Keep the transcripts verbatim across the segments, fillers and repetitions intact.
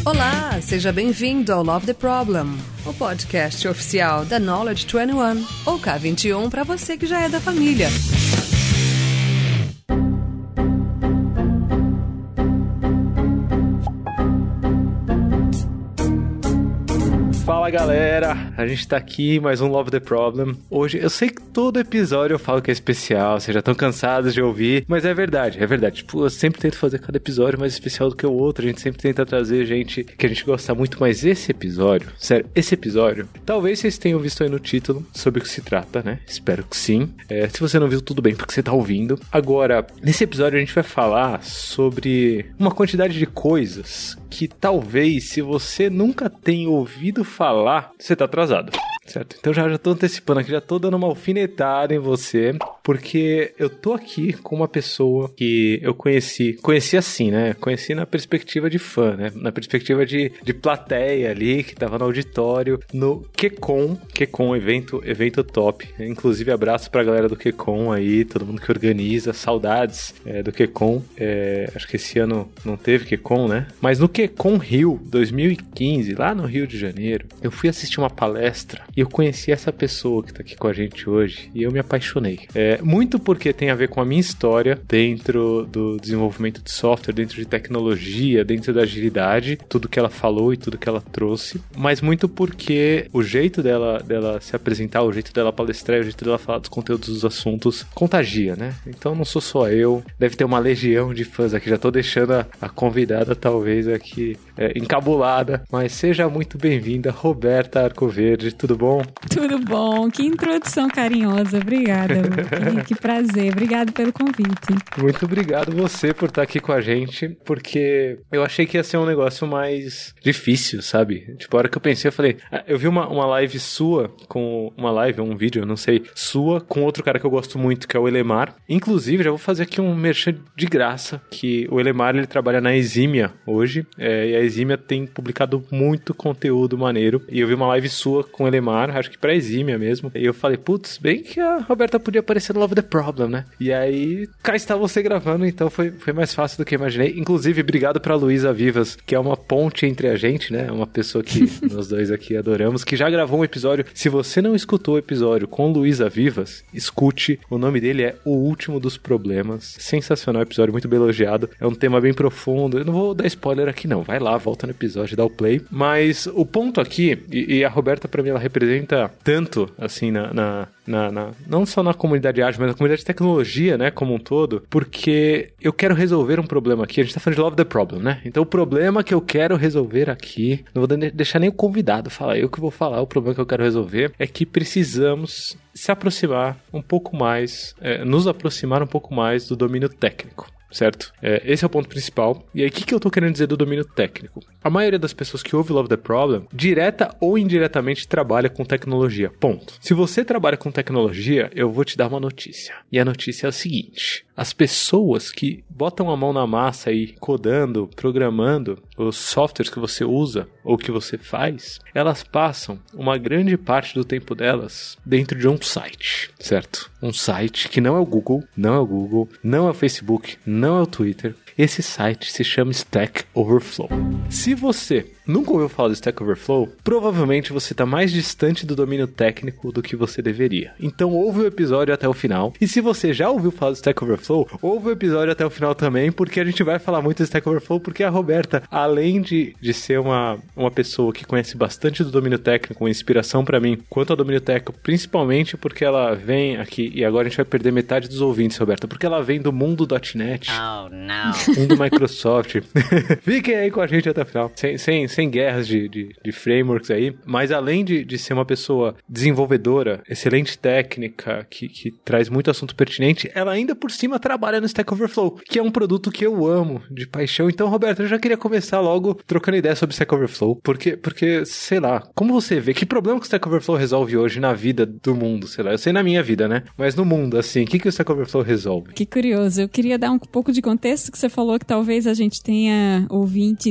Olá, seja bem-vindo ao Love the Problem, o podcast oficial da Knowledge vinte e um, ou K vinte e um para você que já é da família. Fala galera, a gente tá aqui, mais um Love the Problem. Hoje, eu sei que todo episódio eu falo que é especial, vocês já estão cansados de ouvir, mas é verdade, é verdade. Tipo, eu sempre tento fazer cada episódio mais especial do que o outro, a gente sempre tenta trazer gente que a gente gosta muito, mas esse episódio, sério, esse episódio, talvez vocês tenham visto aí no título sobre o que se trata, né? Espero que sim. É, se você não viu, tudo bem, porque você tá ouvindo. Agora, nesse episódio a gente vai falar sobre uma quantidade de coisas que talvez, se você nunca tenha ouvido falar, você tá atrasado, certo? Então já, já tô antecipando aqui, já tô dando uma alfinetada em você, porque eu tô aqui com uma pessoa que eu conheci, conheci assim, né? Conheci na perspectiva de fã, né? Na perspectiva de, de plateia ali, que tava no auditório, no QCon, QCon, evento, evento top. Inclusive, abraço pra galera do QCon aí, todo mundo que organiza, saudades é, do QCon. É, acho que esse ano não teve QCon, né? Mas no QCon Rio, dois mil e quinze, lá no Rio de Janeiro, eu fui assistir uma palestra e eu conheci essa pessoa que tá aqui com a gente hoje e eu me apaixonei. É, muito porque tem a ver com a minha história dentro do desenvolvimento de software, dentro de tecnologia, dentro da agilidade, tudo que ela falou e tudo que ela trouxe, mas muito porque o jeito dela, dela se apresentar, o jeito dela palestrar, o jeito dela falar dos conteúdos dos assuntos contagia, né? Então não sou só eu, deve ter uma legião de fãs aqui, já tô deixando a, a convidada talvez aqui é, encabulada, mas seja muito bem-vinda, Roberta Arcoverde, tudo bom? Tudo bom, que introdução carinhosa, obrigada, que, que prazer, obrigado pelo convite. Muito obrigado você por estar aqui com a gente, porque eu achei que ia ser um negócio mais difícil, sabe? Tipo, a hora que eu pensei, eu falei, eu vi uma, uma live sua, com uma live, um vídeo, eu não sei, sua, com outro cara que eu gosto muito, que é o Elemar. Inclusive, já vou fazer aqui um merchan de graça, que o Elemar, ele trabalha na Eximia hoje, é, e a Eximia tem publicado muito conteúdo maneiro, e eu vi uma live sua com o Elemar, acho que pra Eximia mesmo, e eu falei, putz, bem que a Roberta podia aparecer no Love the Problem, né? E aí, cá está você gravando, então foi, foi mais fácil do que eu imaginei. Inclusive, obrigado pra Luísa Vivas, que é uma ponte entre a gente, né? Uma pessoa que nós dois aqui adoramos, que já gravou um episódio. Se você não escutou o episódio com Luísa Vivas, escute. O nome dele é O Último dos Problemas. Sensacional episódio, muito bem elogiado. É um tema bem profundo. Eu não vou dar spoiler aqui, não. Vai lá, volta no episódio, dá o play. Mas o ponto aqui, e, e a Roberta, pra mim, ela representa tanto, assim, na, na, na, na não só na comunidade ágil, mas na comunidade de tecnologia, né, como um todo, porque eu quero resolver um problema aqui. A gente tá falando de Love the Problem, né? Então o problema que eu quero resolver aqui, não vou deixar nem o convidado falar, eu que vou falar, o problema que eu quero resolver é que precisamos se aproximar um pouco mais, é, nos aproximar um pouco mais do domínio técnico. Certo? É, esse é o ponto principal. E aí, o que, que eu tô querendo dizer do domínio técnico? A maioria das pessoas que ouve Love the Problem, direta ou indiretamente, trabalha com tecnologia. Ponto. Se você trabalha com tecnologia, eu vou te dar uma notícia. E a notícia é a seguinte: as pessoas que botam a mão na massa aí, codando, programando os softwares que você usa ou que você faz, elas passam uma grande parte do tempo delas dentro de um site, certo? Um site que não é o Google, não é o Google, não é o Facebook, não é o Twitter. Esse site se chama Stack Overflow. Se você nunca ouviu falar do Stack Overflow, provavelmente você está mais distante do domínio técnico do que você deveria. Então ouve o episódio até o final. E se você já ouviu falar do Stack Overflow, ouve o episódio até o final também, porque a gente vai falar muito do Stack Overflow, porque a Roberta, além de, de ser uma, uma pessoa que conhece bastante do domínio técnico, uma inspiração para mim, quanto ao domínio técnico, principalmente porque ela vem aqui, e agora a gente vai perder metade dos ouvintes, Roberta, porque ela vem do mundo .NET, oh, não. mundo Microsoft. Fiquem aí com a gente até o final. Sem, sem, sem guerras de, de, de frameworks aí. Mas além de, de ser uma pessoa desenvolvedora, excelente técnica, que, que traz muito assunto pertinente, ela ainda por cima trabalha no Stack Overflow, que é um produto que eu amo de paixão. Então, Roberto, eu já queria começar logo trocando ideia sobre Stack Overflow, porque, porque, sei lá, como você vê, que problema que o Stack Overflow resolve hoje na vida do mundo, sei lá, eu sei na minha vida, né? Mas no mundo, assim, o que, que o Stack Overflow resolve? Que curioso, eu queria dar um pouco de contexto, que você falou que talvez a gente tenha ouvintes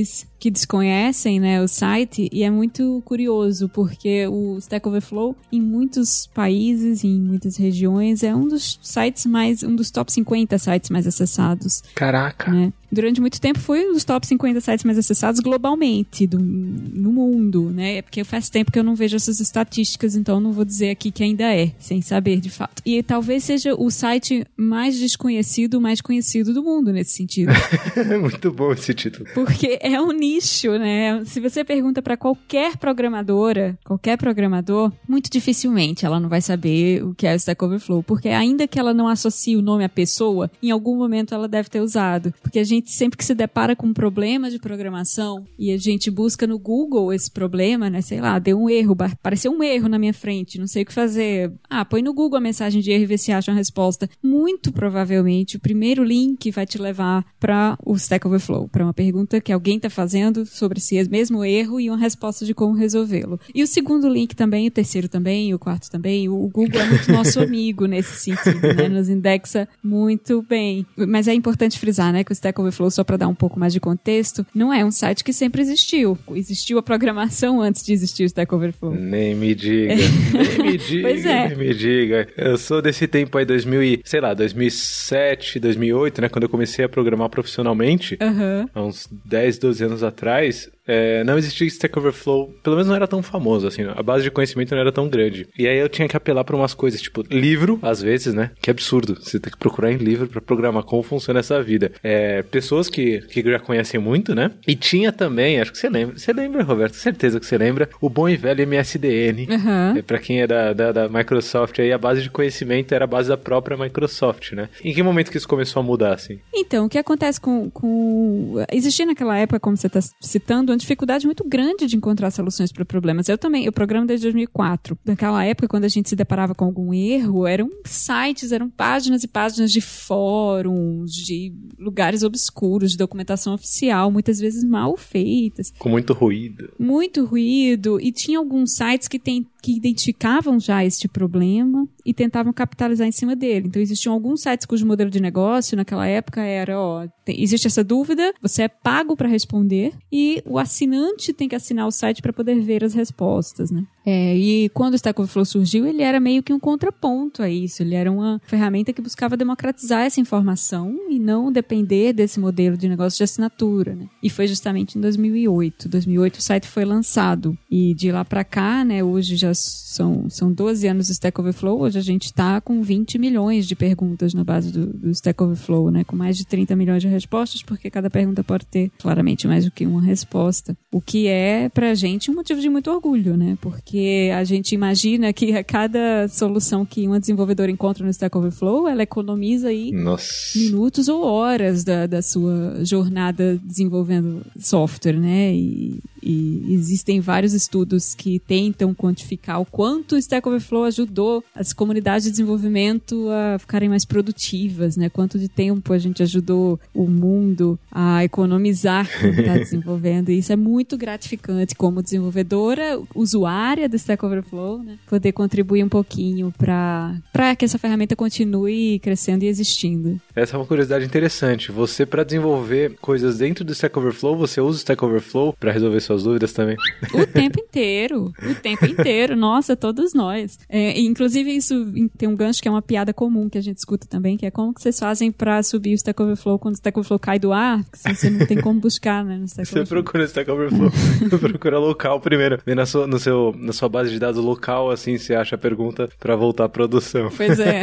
que desconhecem, né, o site, e é muito curioso, porque o Stack Overflow, em muitos países, em muitas regiões, é um dos sites mais, um dos top cinquenta sites mais acessados. Caraca! Né? Durante muito tempo foi um dos top cinquenta sites mais acessados globalmente, do, no mundo, né? É porque faz tempo que eu não vejo essas estatísticas, então não vou dizer aqui que ainda é, sem saber de fato. E talvez seja o site mais desconhecido, mais conhecido do mundo nesse sentido. Muito bom esse título. Porque é um nicho, né? Se você pergunta para qualquer programadora, qualquer programador, muito dificilmente ela não vai saber o que é o Stack Overflow, porque ainda que ela não associe o nome à pessoa, em algum momento ela deve ter usado. Porque a gente sempre que se depara com um problema de programação e a gente busca no Google esse problema, né? Sei lá, deu um erro, apareceu um erro na minha frente, não sei o que fazer. Ah, põe no Google a mensagem de erro e vê se acha uma resposta. Muito provavelmente o primeiro link vai te levar para o Stack Overflow, para uma pergunta que alguém está fazendo sobre esse mesmo erro e uma resposta de como resolvê-lo. E o segundo link também, o terceiro também, o quarto também, o Google é muito nosso amigo nesse sentido, né? Nos indexa muito bem. Mas é importante frisar, né, que o Stack Overflow, só para dar um pouco mais de contexto, não é um site que sempre existiu. Existiu a programação antes de existir o Stack Overflow. Nem me diga, nem me diga, pois é. nem me diga. Eu sou desse tempo aí, dois mil e, sei lá, dois mil e sete, dois mil e oito, né, quando eu comecei a programar profissionalmente, uhum. há uns dez, doze anos atrás. É, não existia Stack Overflow, pelo menos não era tão famoso, assim, a base de conhecimento não era tão grande. E aí eu tinha que apelar pra umas coisas, tipo, livro, às vezes, né, que absurdo, você tem que procurar em livro pra programar como funciona essa vida. É, pessoas que, que já conhecem muito, né, e tinha também, acho que você lembra, você lembra, Roberto, certeza que você lembra, o bom e velho M S D N, uhum. é, pra quem é da, da, da Microsoft, aí a base de conhecimento era a base da própria Microsoft, né. Em que momento que isso começou a mudar, assim? Então, o que acontece com... com... existia naquela época, como você tá citando, uma dificuldade muito grande de encontrar soluções para problemas. Eu também, eu programo desde dois mil e quatro. Naquela época, quando a gente se deparava com algum erro, eram sites, eram páginas e páginas de fóruns, de lugares obscuros, de documentação oficial, muitas vezes mal feitas. Com muito ruído. Muito ruído. E tinha alguns sites que, tem, que identificavam já este problema e tentavam capitalizar em cima dele. Então, existiam alguns sites cujo modelo de negócio naquela época era, ó, tem, existe essa dúvida, você é pago para responder e o assinante tem que assinar o site para poder ver as respostas, né? É, e quando o Stack Overflow surgiu, ele era meio que um contraponto a isso. Ele era uma ferramenta que buscava democratizar essa informação e não depender desse modelo de negócio de assinatura, né? E foi justamente em dois mil e oito. Em dois mil e oito o site foi lançado. E de lá para cá, né, hoje já são, são doze anos do Stack Overflow. Hoje a gente está com vinte milhões de perguntas na base do, do Stack Overflow, né? Com mais de trinta milhões de respostas, porque cada pergunta pode ter claramente mais do que uma resposta. O que é, pra gente, um motivo de muito orgulho, né? Porque Porque a gente imagina que a cada solução que uma desenvolvedora encontra no Stack Overflow, ela economiza aí Nossa. minutos ou horas da, da sua jornada desenvolvendo software, né? E, e existem vários estudos que tentam quantificar o quanto o Stack Overflow ajudou as comunidades de desenvolvimento a ficarem mais produtivas, né? Quanto de tempo a gente ajudou o mundo a economizar quando está desenvolvendo. E isso é muito gratificante como desenvolvedora, usuária do Stack Overflow, né? Poder contribuir um pouquinho para para que essa ferramenta continue crescendo e existindo. Essa é uma curiosidade interessante. Você, para desenvolver coisas dentro do Stack Overflow, você usa o Stack Overflow para resolver suas dúvidas também? O tempo inteiro. O tempo inteiro. Nossa, todos nós. É, inclusive, isso tem um gancho que é uma piada comum que a gente escuta também, que é como que vocês fazem para subir o Stack Overflow quando o Stack Overflow cai do ar, porque você não tem como buscar, né, no Stack Você Overflow. procura o Stack Overflow. Procura local primeiro. Vê na sua, no seu, na sua base de dados local, assim, você acha a pergunta para voltar à produção. Pois é.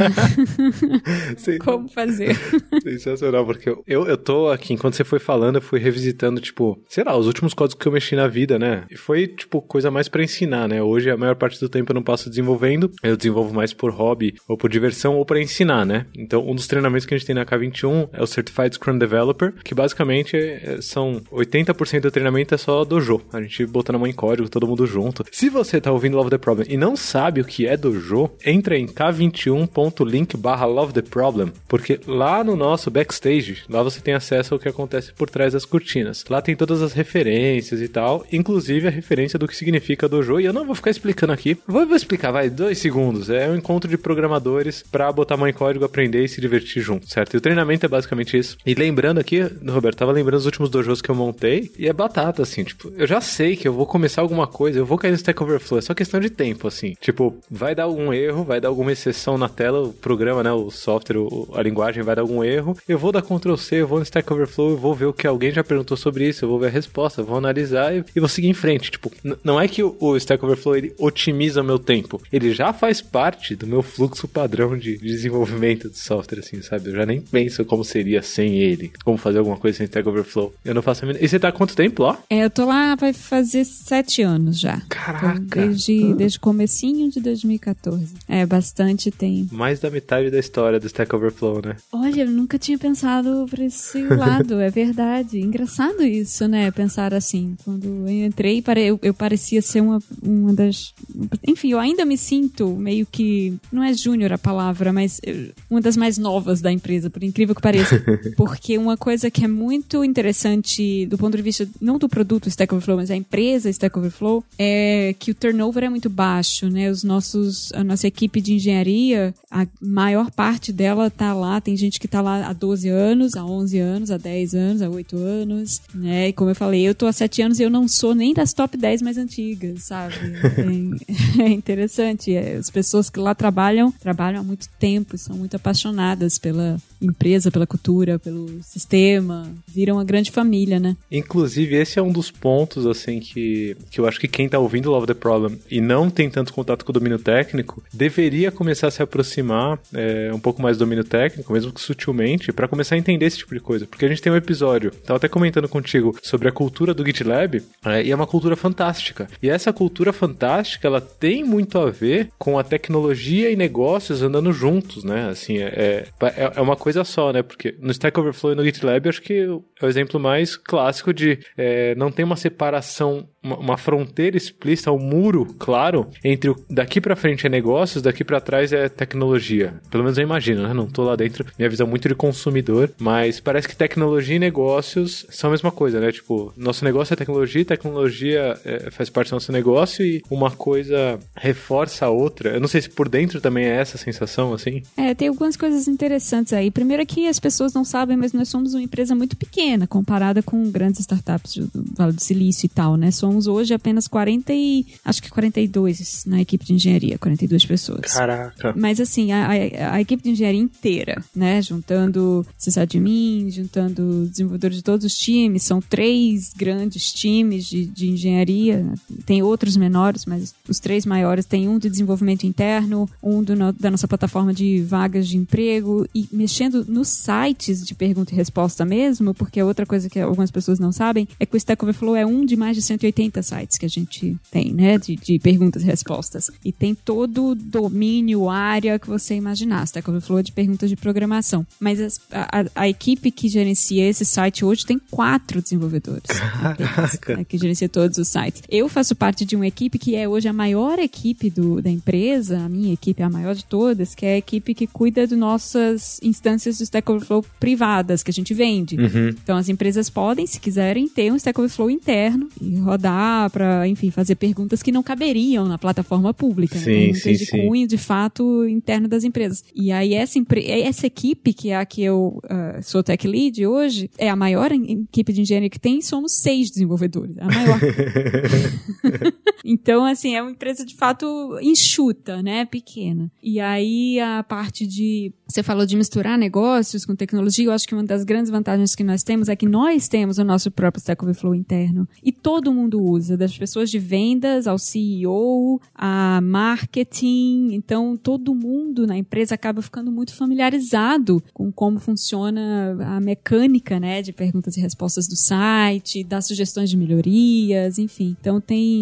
Como fazer? Sensacional, porque eu, eu, eu tô aqui, enquanto você foi falando, eu fui revisitando, tipo, sei lá, os últimos códigos que eu mexi na vida, né? E foi, tipo, coisa mais pra ensinar, né? Hoje, a maior parte do tempo eu não passo desenvolvendo, eu desenvolvo mais por hobby, ou por diversão, ou pra ensinar, né? Então, um dos treinamentos que a gente tem na K vinte e um é o Certified Scrum Developer, que basicamente é, são oitenta por cento do treinamento é só dojo. A gente botando a mão em código, todo mundo junto. Se você tá ouvindo Love the Problem e não sabe o que é dojo, entra em k vinte e um ponto link barra love the problem, porque lá no nosso backstage, lá você tem acesso ao que acontece por trás das cortinas. Lá tem todas as referências e tal. tal, inclusive a referência do que significa dojo, e eu não vou ficar explicando aqui, vou, vou explicar, vai, dois segundos, é um encontro de programadores pra botar a mão em código, aprender e se divertir junto, certo? E o treinamento é basicamente isso. E lembrando aqui, Roberto, tava lembrando os últimos dojos que eu montei, e é batata, assim, tipo, eu já sei que eu vou começar alguma coisa, eu vou cair no Stack Overflow, é só questão de tempo, assim, tipo, vai dar algum erro, vai dar alguma exceção na tela, o programa, né, o software, o, a linguagem vai dar algum erro, eu vou dar control C, eu vou no Stack Overflow, eu vou ver o que alguém já perguntou sobre isso, eu vou ver a resposta, eu vou analisar e, e vou seguir em frente, tipo, n- não é que o, o Stack Overflow, ele otimiza o meu tempo, ele já faz parte do meu fluxo padrão de, de desenvolvimento de software, assim, sabe, eu já nem penso como seria sem ele, como fazer alguma coisa sem Stack Overflow, eu não faço a mínima... E você tá há quanto tempo lá? É, eu tô lá, vai fazer sete anos já. Caraca! Então, desde, desde o comecinho de dois mil e catorze. É, bastante tempo. Mais da metade da história do Stack Overflow, né? Olha, eu nunca tinha pensado por esse lado, é verdade. Engraçado isso, né? Pensar assim. Quando eu entrei, eu, eu parecia ser uma, uma das... Enfim, eu ainda me sinto meio que... Não é júnior a palavra, mas uma das mais novas da empresa, por incrível que pareça. Porque uma coisa que é muito interessante do ponto de vista, não do produto Stack Overflow, mas a empresa Stack Overflow, é que o turnover é muito baixo, né? Os nossos, a nossa equipe de engenharia, a maior parte dela tá lá, tem gente que tá lá há doze anos, há onze anos, há dez anos, há oito anos, né? E como eu falei, eu tô há sete anos e eu não sou nem das top dez mais antigas, sabe? É, é interessante. É, as pessoas que lá trabalham, trabalham há muito tempo, são muito apaixonadas pela empresa, pela cultura, pelo sistema, viram uma grande família, né? Inclusive, esse é um dos pontos, assim, que, que eu acho que quem tá ouvindo Love the Problem e não tem tanto contato com o domínio técnico, deveria começar a se aproximar é, um pouco mais do domínio técnico, mesmo que sutilmente, para começar a entender esse tipo de coisa. Porque a gente tem um episódio, tava até comentando contigo, sobre a cultura do GitLab, é, e é uma cultura fantástica. E essa cultura fantástica, ela tem muito a ver com a tecnologia e negócios andando juntos, né? Assim, é, é, é uma coisa só, né? Porque no Stack Overflow e no GitLab, acho que é o exemplo mais clássico de é, não tem uma separação, uma, uma fronteira explícita, um muro claro entre o daqui pra frente é negócios, daqui pra trás é tecnologia. Pelo menos eu imagino, né? Não tô lá dentro, minha visão muito de consumidor, mas parece que tecnologia e negócios são a mesma coisa, né? Tipo, nosso negócio é tecnologia, tecnologia é, faz parte do nosso negócio e uma coisa reforça a outra. Eu não sei se por dentro também é essa sensação, assim. É, tem algumas coisas interessantes aí. Primeiro é que as pessoas não sabem, mas nós somos uma empresa muito pequena comparada com grandes startups do Vale do Silício e tal, né? Somos hoje apenas quarenta e... acho que quarenta e dois na equipe de engenharia, quarenta e duas pessoas. Caraca! Mas assim, a, a, a equipe de engenharia inteira, né? Juntando sysadmin, juntando desenvolvedores de todos os times, são três grandes times de, de engenharia, tem outros menores, mas os três maiores, tem um de desenvolvimento interno, um do no, da nossa plataforma de vagas de emprego, e mexendo nos sites de pergunta e resposta mesmo, porque outra coisa que algumas pessoas não sabem é que o Stack Overflow é um de mais de cento e oitenta sites que a gente tem, né, de, de perguntas e respostas. E tem todo o domínio, área que você imaginar. Stack Overflow é de perguntas de programação. Mas as, a, a equipe que gerencia esse site hoje tem quatro desenvolvedores. Caraca! Né, que gerencia todos os sites. Eu faço parte de uma equipe que é hoje a maior equipe do, da empresa, a minha equipe é a maior de todas, que é a equipe que cuida de nossas instâncias do Stack Overflow privadas que a gente vende. Uhum. Então as empresas podem, se quiserem, ter um Stack Overflow interno e rodar para, enfim, fazer perguntas que não caberiam na plataforma pública. Sim, né? Perguntas sim, de sim. cunho, de fato, interno das empresas. E aí essa, empre- essa equipe, que é a que eu uh, sou tech lead hoje, é a maior equipe de engenharia que tem, somos seis desenvolvedores. A maior. Então, assim, é uma empresa de fato enxuta, né? Pequena. E aí a parte de... Você falou de misturar negócios com tecnologia. Eu acho que uma das grandes vantagens que nós temos é que nós temos o nosso próprio Stack Overflow interno. E todo mundo usa, das pessoas de vendas ao C E O, a marketing. Então, todo mundo na empresa acaba ficando muito familiarizado com como funciona a mecânica, né, de perguntas e respostas do site, das sugestões de melhorias, enfim. Então, tem, tem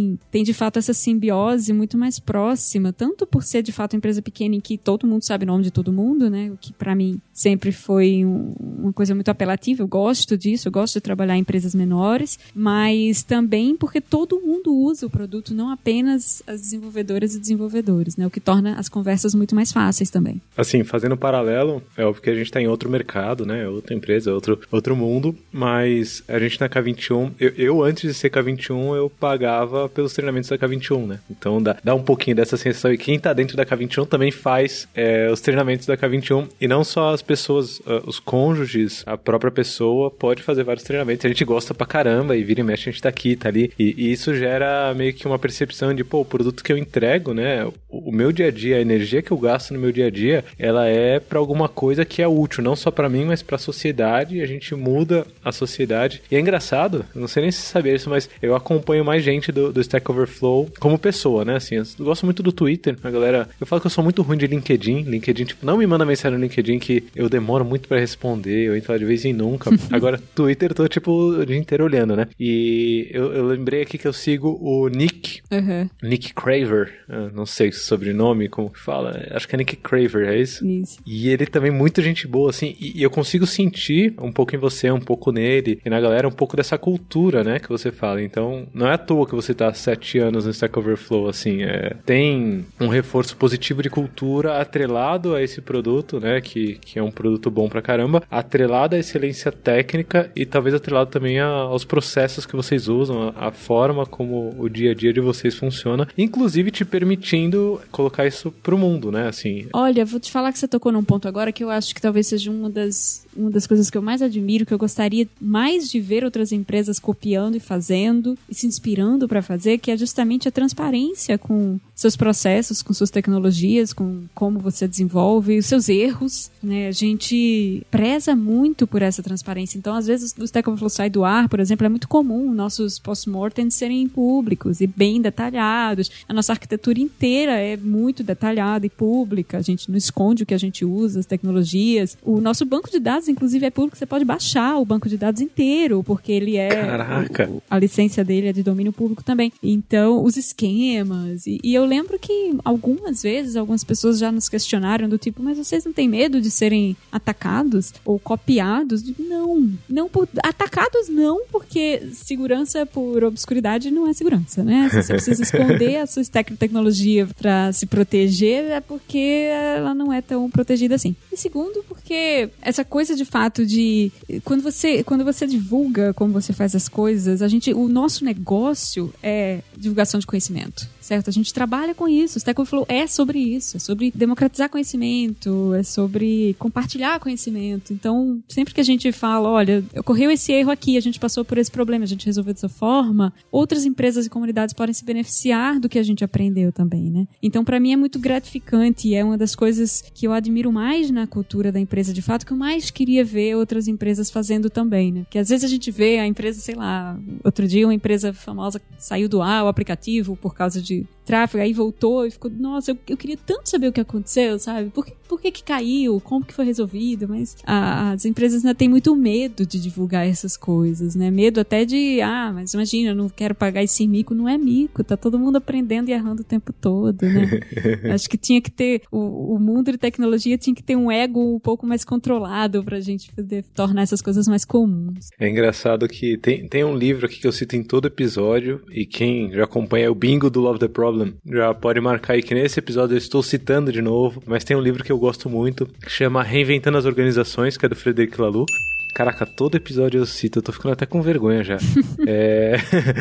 de fato, essa simbiose muito mais próxima, tanto por ser, de fato, uma empresa pequena em que todo mundo sabe o nome de todo mundo, né? O que, para mim, sempre foi um, uma coisa muito apelativa. Eu gosto disso, eu gosto de trabalhar em empresas menores, mas também porque todo mundo usa o produto, não apenas as desenvolvedoras e desenvolvedores, né? O que torna as conversas muito mais fáceis também. Assim, fazendo um paralelo, é óbvio que a gente está em outro mercado, né? Outra empresa, outro, outro mundo, mas a gente na K vinte e um, eu, eu antes de ser K vinte e um, eu pagava pelos treinamentos da K vinte e um, né? Então dá, dá um pouquinho dessa sensação, e quem tá dentro da K vinte e um também faz é, os treinamentos da K vinte e um, e não só as pessoas, uh, os cônjuges, a própria pessoa pode fazer vários treinamentos, a gente gosta pra caramba, e vira e mexe a gente tá aqui, tá ali, e, e isso gera meio que uma percepção de, pô, o produto que eu entrego, né, o, o meu dia a dia, a energia que eu gasto no meu dia a dia, ela é pra alguma coisa que é útil, não só pra mim, mas pra sociedade, e a gente muda a sociedade, e é engraçado, eu não sei nem se você sabia isso, mas eu acompanho mais gente do, do Stack Overflow como pessoa, né, assim, eu gosto muito do Twitter, a galera, eu falo que eu sou muito ruim de LinkedIn, LinkedIn, tipo, não me manda mensagem no LinkedIn que eu demoro muito pra responder, eu entro lá de vez em nunca, agora Twitter eu tô, tipo, o dia inteiro olhando, né, e eu, eu lembrei aqui que eu sigo o Nick, uhum. Nick Craver, não sei o sobrenome, como que fala, acho que é Nick Craver, é isso? Isso. E ele também muito gente boa, assim, e, e eu consigo sentir um pouco em você, um pouco nele, e na galera um pouco dessa cultura, né, que você fala, então não é à toa que você tá há sete anos no Stack Overflow, assim, é, tem um reforço positivo de cultura atrelado a esse produto, né, que, que é um produto bom pra caramba, atrelado à excelência técnica e talvez atrelado também a, aos processos que vocês usam, a, a forma como o dia a dia de vocês funciona, inclusive te permitindo colocar isso pro mundo, né, assim. Olha, vou te falar que você tocou num ponto agora que eu acho que talvez seja uma das, uma das coisas que eu mais admiro, que eu gostaria mais de ver outras empresas copiando e fazendo e se inspirando para fazer, que é justamente a transparência com seus processos, com suas tecnologias, com como você desenvolve, os seus erros, né? A gente preza muito por essa transparência. Então, às vezes, o Stack Overflow sai do ar, por exemplo, é muito comum nossos post-mortems serem públicos e bem detalhados. A nossa arquitetura inteira é muito detalhada e pública. A gente não esconde o que a gente usa, as tecnologias. O nosso banco de dados, inclusive, é público. Você pode baixar o banco de dados inteiro, porque ele é... Caraca! O, a licença dele é de domínio público também. Então, os esquemas. E, e eu lembro que algumas vezes, algumas pessoas já nos questionaram do tipo, mas vocês não têm medo de serem atacados ou copiados? Não. Não por, atacados não, porque segurança por obscuridade não é segurança, né? Se você precisa esconder a sua stack de tecnologia para se proteger, é porque ela não é tão protegida assim. E segundo, porque essa coisa de fato de... Quando você, quando você divulga como você faz as coisas, a gente, o nosso negócio é divulgação de conhecimento, certo? A gente trabalha com isso. O Stack Overflow é sobre isso. É sobre democratizar conhecimento, é sobre compartilhar conhecimento. Então, sempre que a gente fala, olha, ocorreu esse erro aqui, a gente passou por esse problema, a gente resolveu dessa forma, outras empresas e comunidades podem se beneficiar do que a gente aprendeu também, né? Então, para mim é muito gratificante e é uma das coisas que eu admiro mais na cultura da empresa, de fato, que eu mais queria ver outras empresas fazendo também, né? Porque às vezes a gente vê a empresa, sei lá, outro dia uma empresa famosa saiu do ar, o aplicativo, por causa de tráfego, aí voltou e ficou, nossa, eu, eu queria tanto saber o que aconteceu, sabe? Por que, por que que caiu? Como que foi resolvido? Mas a, as empresas ainda têm muito medo de divulgar essas coisas, né? Medo até de, ah, mas imagina, eu não quero pagar esse mico. Não é mico, tá todo mundo aprendendo e errando o tempo todo, né? Acho que tinha que ter, o, o mundo de tecnologia tinha que ter um ego um pouco mais controlado pra gente poder tornar essas coisas mais comuns. É engraçado que tem, tem um livro aqui que eu cito em todo episódio, e quem já acompanha o bingo do Love the Problem já pode marcar aí que nesse episódio eu estou citando de novo, mas tem um livro que eu gosto muito, que chama Reinventando as Organizações, que é do Frederic Laloux. Caraca, todo episódio eu cito, eu tô ficando até com vergonha já. é...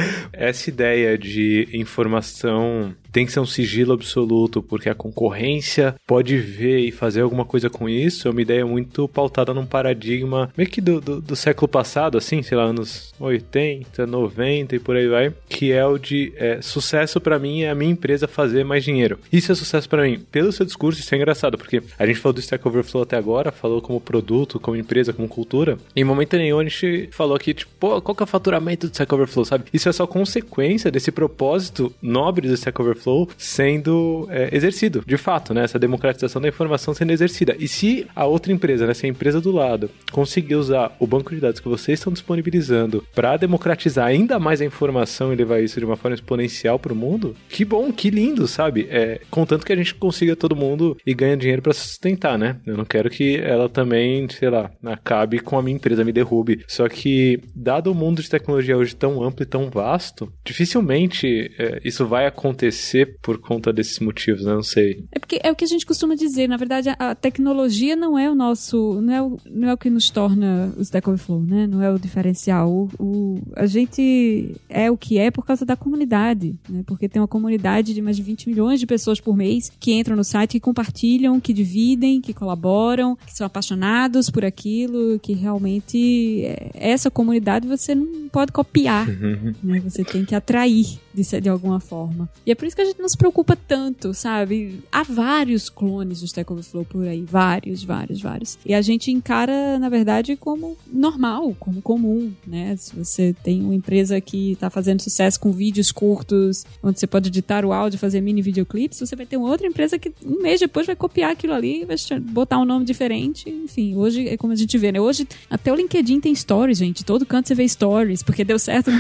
Essa ideia de informação tem que ser um sigilo absoluto, porque a concorrência pode ver e fazer alguma coisa com isso, é uma ideia muito pautada num paradigma meio que do, do, do século passado, assim, sei lá, anos oitenta, noventa e por aí vai, que é o de é, sucesso pra mim é a minha empresa fazer mais dinheiro. Isso é sucesso pra mim. Pelo seu discurso, isso é engraçado, porque a gente falou do Stack Overflow até agora, falou como produto, como empresa, como cultura, e em momento nenhum a gente falou aqui, tipo, pô, qual que é o faturamento do Stack Overflow, sabe? Isso é só consequência desse propósito nobre do Stack Overflow, Overflow sendo é, exercido, de fato, né? Essa democratização da informação sendo exercida. E se a outra empresa, né, se a empresa do lado conseguir usar o banco de dados que vocês estão disponibilizando para democratizar ainda mais a informação e levar isso de uma forma exponencial para o mundo, que bom, que lindo, sabe? É, contanto que a gente consiga todo mundo e ganha dinheiro para sustentar, né? Eu não quero que ela também, sei lá, acabe com a minha empresa, me derrube. Só que, dado o mundo de tecnologia hoje tão amplo e tão vasto, dificilmente é, isso vai acontecer por conta desses motivos, né? Não sei. É porque é o que a gente costuma dizer, na verdade, a tecnologia não é o nosso, não é o, não é o que nos torna o Stack Overflow, né? Não é o diferencial. O, o, a gente é o que é por causa da comunidade, né? Porque tem uma comunidade de mais de vinte milhões de pessoas por mês que entram no site, que compartilham, que dividem, que colaboram, que são apaixonados por aquilo, que realmente essa comunidade você não pode copiar, uhum. né? Você tem que atrair de, de alguma forma. E é por isso que a gente não se preocupa tanto, sabe? Há vários clones do Stack Overflow por aí, vários, vários, vários. E a gente encara, na verdade, como normal, como comum, né? Se você tem uma empresa que está fazendo sucesso com vídeos curtos, onde você pode editar o áudio, fazer mini videoclipes, você vai ter uma outra empresa que um mês depois vai copiar aquilo ali, vai botar um nome diferente, enfim. Hoje é como a gente vê, né? Hoje até o LinkedIn tem stories, gente. Todo canto você vê stories, porque deu certo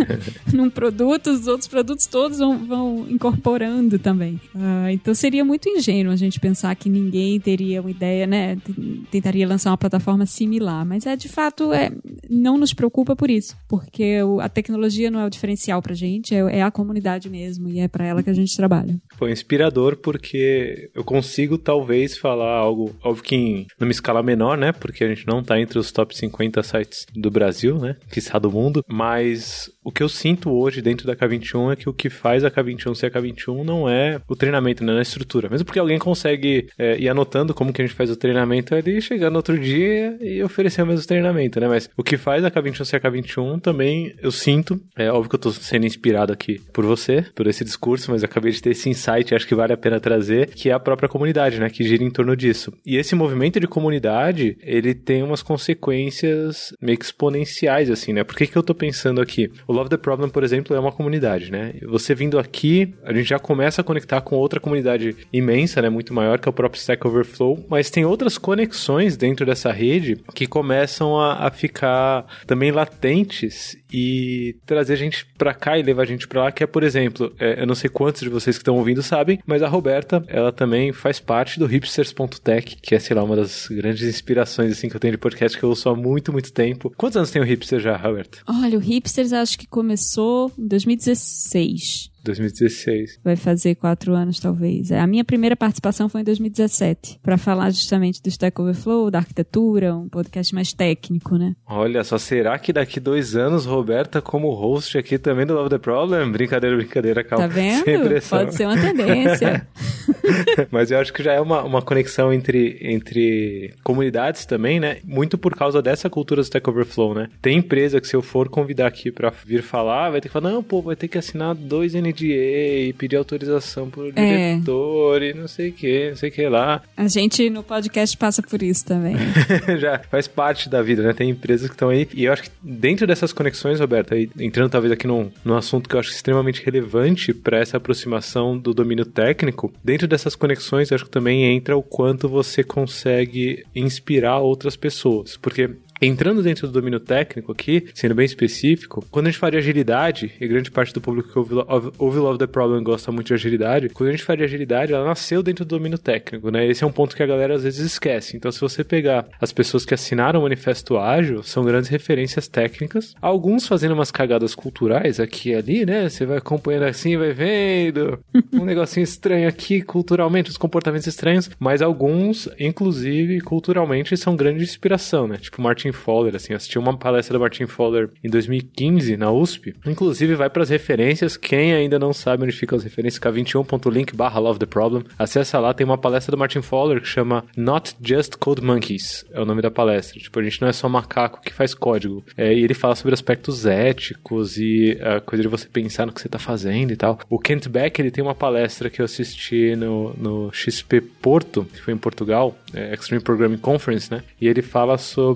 num produto, os outros produtos todos vão, vão incorporando também. Uh, então seria muito ingênuo a gente pensar que ninguém teria uma ideia, né? Tentaria lançar uma plataforma similar. Mas é, de fato, é, não nos preocupa por isso, porque o, a tecnologia não é o diferencial pra gente, é, é a comunidade mesmo, e é pra ela que a gente trabalha. Foi inspirador porque eu consigo talvez falar algo, óbvio que em numa escala menor, né? Porque a gente não tá entre os top cinquenta sites do Brasil, né? Quiçá do mundo, mas o que eu sinto hoje dentro da K vinte e um é que o que faz a K vinte e um ser a K vinte e um não é o treinamento, não é a estrutura. Mesmo porque alguém consegue é, ir anotando como que a gente faz o treinamento ali, chegar no outro dia e oferecer o mesmo treinamento, né? Mas o que faz a K vinte e um ser a K vinte e um também, eu sinto, é óbvio que eu tô sendo inspirado aqui por você, por esse discurso, mas eu acabei de ter esse insight, acho que vale a pena trazer, que é a própria comunidade, né? Que gira em torno disso. E esse movimento de comunidade, ele tem umas consequências meio que exponenciais, assim, né? Por que que eu tô pensando aqui? O Love the Problem, por exemplo, é uma comunidade, né? Você vindo aqui, a gente já começa a conectar com outra comunidade imensa, né? Muito maior, que é o próprio Stack Overflow, mas tem outras conexões dentro dessa rede que começam a, a ficar também latentes e trazer a gente pra cá e levar a gente pra lá, que é, por exemplo, é, eu não sei quantos de vocês que estão ouvindo sabem, mas a Roberta, ela também faz parte do hipsters ponto tech, que é, sei lá, uma das grandes inspirações, assim, que eu tenho de podcast, que eu ouço há muito, muito tempo. Quantos anos tem o Hipster já, Roberta? Olha, o Hipsters acho que começou em dois mil e dezesseis. dois mil e dezesseis. Vai fazer quatro anos, talvez. A minha primeira participação foi em dois mil e dezessete, para falar justamente do Stack Overflow, da arquitetura, um podcast mais técnico, né? Olha só, será que daqui dois anos, Roberta, como host aqui também do Love the Problem? Brincadeira, brincadeira, calma. Tá vendo? Pode ser uma tendência. Mas eu acho que já é uma, uma conexão entre, entre comunidades também, né? Muito por causa dessa cultura do Stack Overflow, né? Tem empresa que se eu for convidar aqui pra vir falar, vai ter que falar, não, pô, vai ter que assinar dois N D A e pedir autorização pro é. diretor e não sei o que, não sei o que lá. A gente no podcast passa por isso também. Já faz parte da vida, né? Tem empresas que estão aí. E eu acho que dentro dessas conexões, Roberta, aí, entrando talvez aqui num, num assunto que eu acho extremamente relevante para essa aproximação do domínio técnico, dentro dessas conexões eu acho que também entra o quanto você consegue inspirar outras pessoas. Porque entrando dentro do domínio técnico aqui, sendo bem específico, quando a gente fala de agilidade, e grande parte do público que ouve, ouve Love the Problem gosta muito de agilidade, quando a gente fala de agilidade, ela nasceu dentro do domínio técnico, né? Esse é um ponto que a galera às vezes esquece. Então, se você pegar as pessoas que assinaram o Manifesto Ágil, são grandes referências técnicas, alguns fazendo umas cagadas culturais aqui e ali, né? Você vai acompanhando assim, vai vendo um negocinho estranho aqui, culturalmente, os comportamentos estranhos, mas alguns, inclusive, culturalmente, são grande inspiração, né? Tipo, Martin Fowler, assim, assisti uma palestra do Martin Fowler em dois mil e quinze na U S P, inclusive vai para as referências, quem ainda não sabe onde ficam as referências, k vinte e um ponto link barra love the problem, acessa lá, tem uma palestra do Martin Fowler que chama Not Just Code Monkeys, é o nome da palestra, tipo, a gente não é só macaco que faz código, é, e ele fala sobre aspectos éticos e a coisa de você pensar no que você tá fazendo e tal. O Kent Beck, ele tem uma palestra que eu assisti no, no X P Porto, que foi em Portugal, é, Extreme Programming Conference, né, e ele fala sobre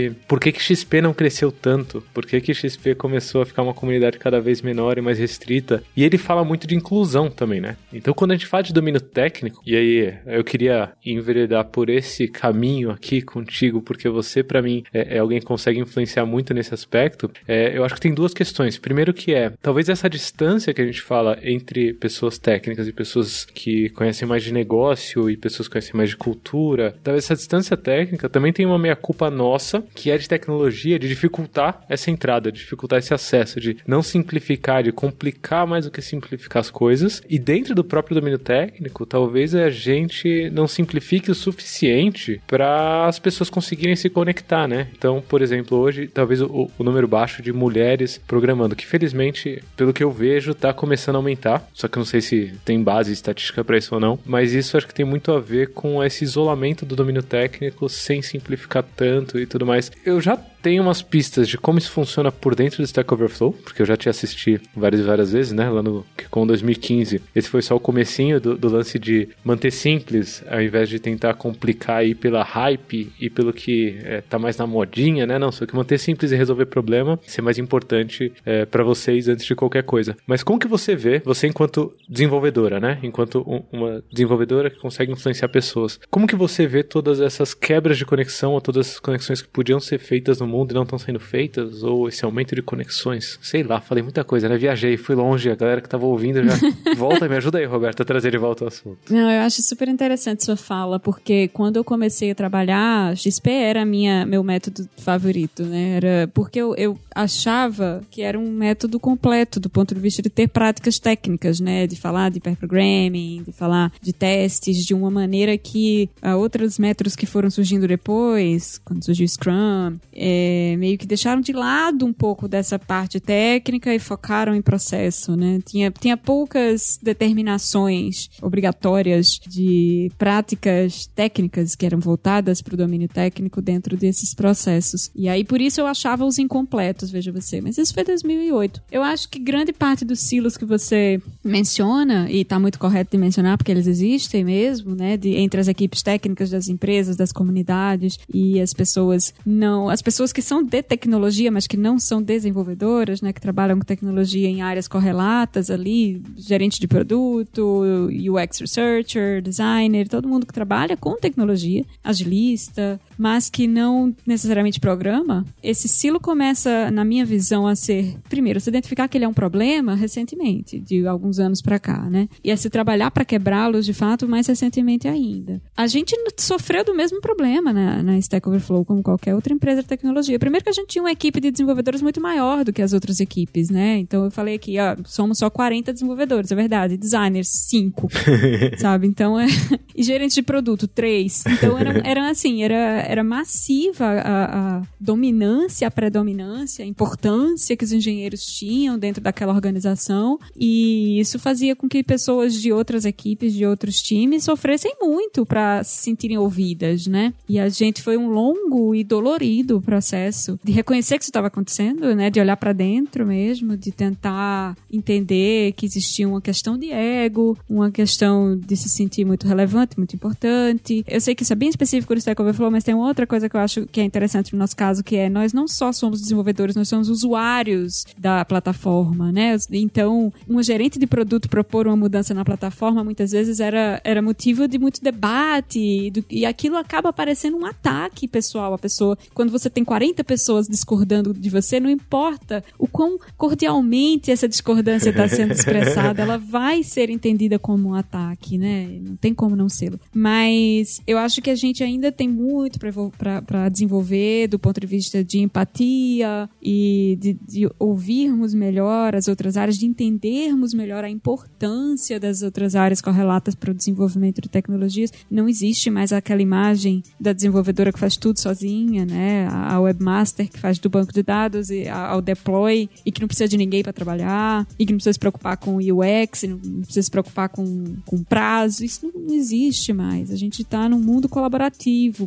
sobre por que que X P não cresceu tanto, por que que X P começou a ficar uma comunidade cada vez menor e mais restrita. E ele fala muito de inclusão também, né? Então, quando a gente fala de domínio técnico, e aí eu queria enveredar por esse caminho aqui contigo, porque você, pra mim, é, é alguém que consegue influenciar muito nesse aspecto, é, eu acho que tem duas questões. Primeiro que é, talvez essa distância que a gente fala entre pessoas técnicas e pessoas que conhecem mais de negócio e pessoas que conhecem mais de cultura, talvez essa distância técnica também tem uma meia-culpa nossa, que é de tecnologia, de dificultar essa entrada, de dificultar esse acesso, de não simplificar, de complicar mais do que simplificar as coisas. E dentro do próprio domínio técnico, talvez a gente não simplifique o suficiente para as pessoas conseguirem se conectar, né? Então, por exemplo, hoje, talvez o, o número baixo de mulheres programando, que felizmente, pelo que eu vejo, tá começando a aumentar. Só que eu não sei se tem base estatística para isso ou não, mas isso acho que tem muito a ver com esse isolamento do domínio técnico sem simplificar tanto e tudo mais. Eu já tenho umas pistas de como isso funciona por dentro do Stack Overflow, porque eu já te assisti várias e várias vezes, né, lá no com dois mil e quinze. Esse foi só o comecinho do, do lance de manter simples, ao invés de tentar complicar aí pela hype e pelo que é, tá mais na modinha, né, não, só que manter simples e resolver problema, ser mais importante é, para vocês antes de qualquer coisa. Mas como que você vê, você enquanto desenvolvedora, né, enquanto um, uma desenvolvedora que consegue influenciar pessoas, como que você vê todas essas quebras de conexão ou todas as conexões que podiam ser feitas no mundo e não estão sendo feitas, ou esse aumento de conexões? Sei lá, falei muita coisa, né? Viajei, fui longe, a galera que tava ouvindo já volta, me ajuda aí, Roberta, a trazer de volta o assunto. Não, eu acho super interessante sua fala, porque quando eu comecei a trabalhar, X P era minha, meu método favorito, né? Era porque eu, eu achava que era um método completo do ponto de vista de ter práticas técnicas, né? De falar de pair programming, de falar de testes de uma maneira que uh, outros métodos que foram surgindo depois, quando surgiu o Scrum, é, meio que deixaram de lado um pouco dessa parte técnica e focaram em processo, né? Tinha, tinha poucas determinações obrigatórias de práticas técnicas que eram voltadas para o domínio técnico dentro desses processos. E aí, por isso, eu achava os incompletos, veja você. Mas isso foi dois mil e oito. Eu acho que grande parte dos silos que você menciona, e está muito correto de mencionar, porque eles existem mesmo, né? De, entre as equipes técnicas das empresas, das comunidades e as pessoas não... As pessoas que são de tecnologia, mas que não são desenvolvedoras, né, que trabalham com tecnologia em áreas correlatas ali, gerente de produto, U X researcher, designer, todo mundo que trabalha com tecnologia, agilista, mas que não necessariamente programa. Esse silo começa, na minha visão, a ser, primeiro, se identificar que ele é um problema recentemente, de alguns anos para cá, né, e a se trabalhar para quebrá-los, de fato, mais recentemente ainda. A gente sofreu do mesmo problema na, na Stack Overflow, como qualquer outra empresa de tecnologia. Primeiro que a gente tinha uma equipe de desenvolvedores muito maior do que as outras equipes, né? Então eu falei aqui, ó, somos só quarenta desenvolvedores, é verdade. Designers, cinco, sabe? Então, é... e gerentes de produto, três. Então era, era assim, era, era massiva a, a dominância, a predominância, a importância que os engenheiros tinham dentro daquela organização, e isso fazia com que pessoas de outras equipes, de outros times, sofressem muito para se sentirem ouvidas, né? E a gente foi um longo e dolorido processo de reconhecer que isso estava acontecendo, né? De olhar para dentro mesmo, de tentar entender que existia uma questão de ego, uma questão de se sentir muito relevante, muito importante. Eu sei que isso é bem específico do Stack Overflow, mas tem uma outra coisa que eu acho que é interessante no nosso caso, que é nós não só somos desenvolvedores, nós somos usuários da plataforma, né? Então, uma gerente de produto propor uma mudança na plataforma muitas vezes era, era motivo de muito debate, do, e aquilo acaba parecendo um ataque pessoal à pessoa. Quando você tem quarenta pessoas discordando de você, não importa o quão cordialmente essa discordância está sendo expressada, ela vai ser entendida como um ataque, né? Não tem como não ser. Mas eu acho que a gente ainda tem muito para desenvolver do ponto de vista de empatia e de, de ouvirmos melhor as outras áreas, de entendermos melhor a importância das outras áreas correlatas para o desenvolvimento de tecnologias. Não existe mais aquela imagem da desenvolvedora que faz tudo sozinha, né? A webmaster que faz do banco de dados e ao deploy e que não precisa de ninguém para trabalhar e que não precisa se preocupar com U X, não precisa se preocupar com, com prazo. Isso não existe mais. A gente está num mundo colaborativo, por essência.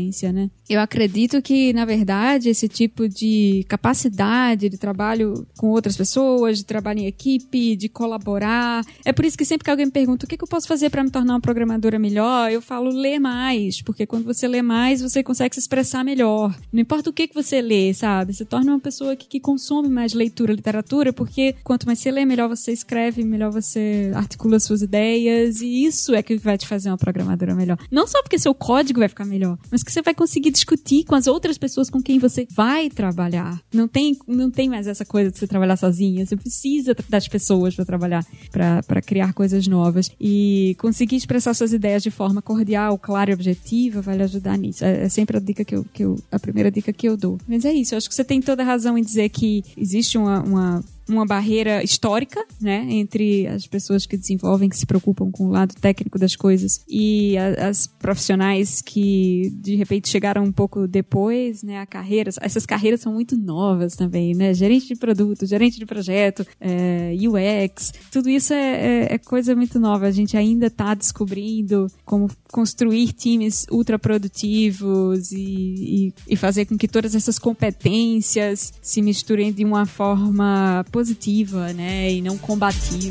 experiência, né? Eu acredito que, na verdade, esse tipo de capacidade de trabalho com outras pessoas, de trabalho em equipe, de colaborar, é por isso que sempre que alguém me pergunta o que, que eu posso fazer para me tornar uma programadora melhor, eu falo, lê mais, porque quando você lê mais, você consegue se expressar melhor. Não importa o que, que você lê, sabe? Você torna uma pessoa que, que consome mais leitura, literatura, porque quanto mais você lê, melhor você escreve, melhor você articula suas ideias, e isso é que vai te fazer uma programadora melhor. Não só porque seu código vai ficar melhor, mas que você vai conseguir discutir com as outras pessoas com quem você vai trabalhar. Não tem, não tem mais essa coisa de você trabalhar sozinha, você precisa das pessoas para trabalhar, para criar coisas novas. E conseguir expressar suas ideias de forma cordial, clara e objetiva vai lhe ajudar nisso. É, é sempre a dica que eu, que eu, a primeira dica que eu dou. Mas é isso, eu acho que você tem toda a razão em dizer que existe uma, uma uma barreira histórica, né, entre as pessoas que desenvolvem, que se preocupam com o lado técnico das coisas e a, as profissionais que, de repente, chegaram um pouco depois, né, a carreira. Essas carreiras são muito novas também, né, gerente de produto, gerente de projeto, é, U X, tudo isso é, é, é coisa muito nova. A gente ainda está descobrindo como construir times ultra produtivos e, e, e fazer com que todas essas competências se misturem de uma forma positiva, né, e não combativa.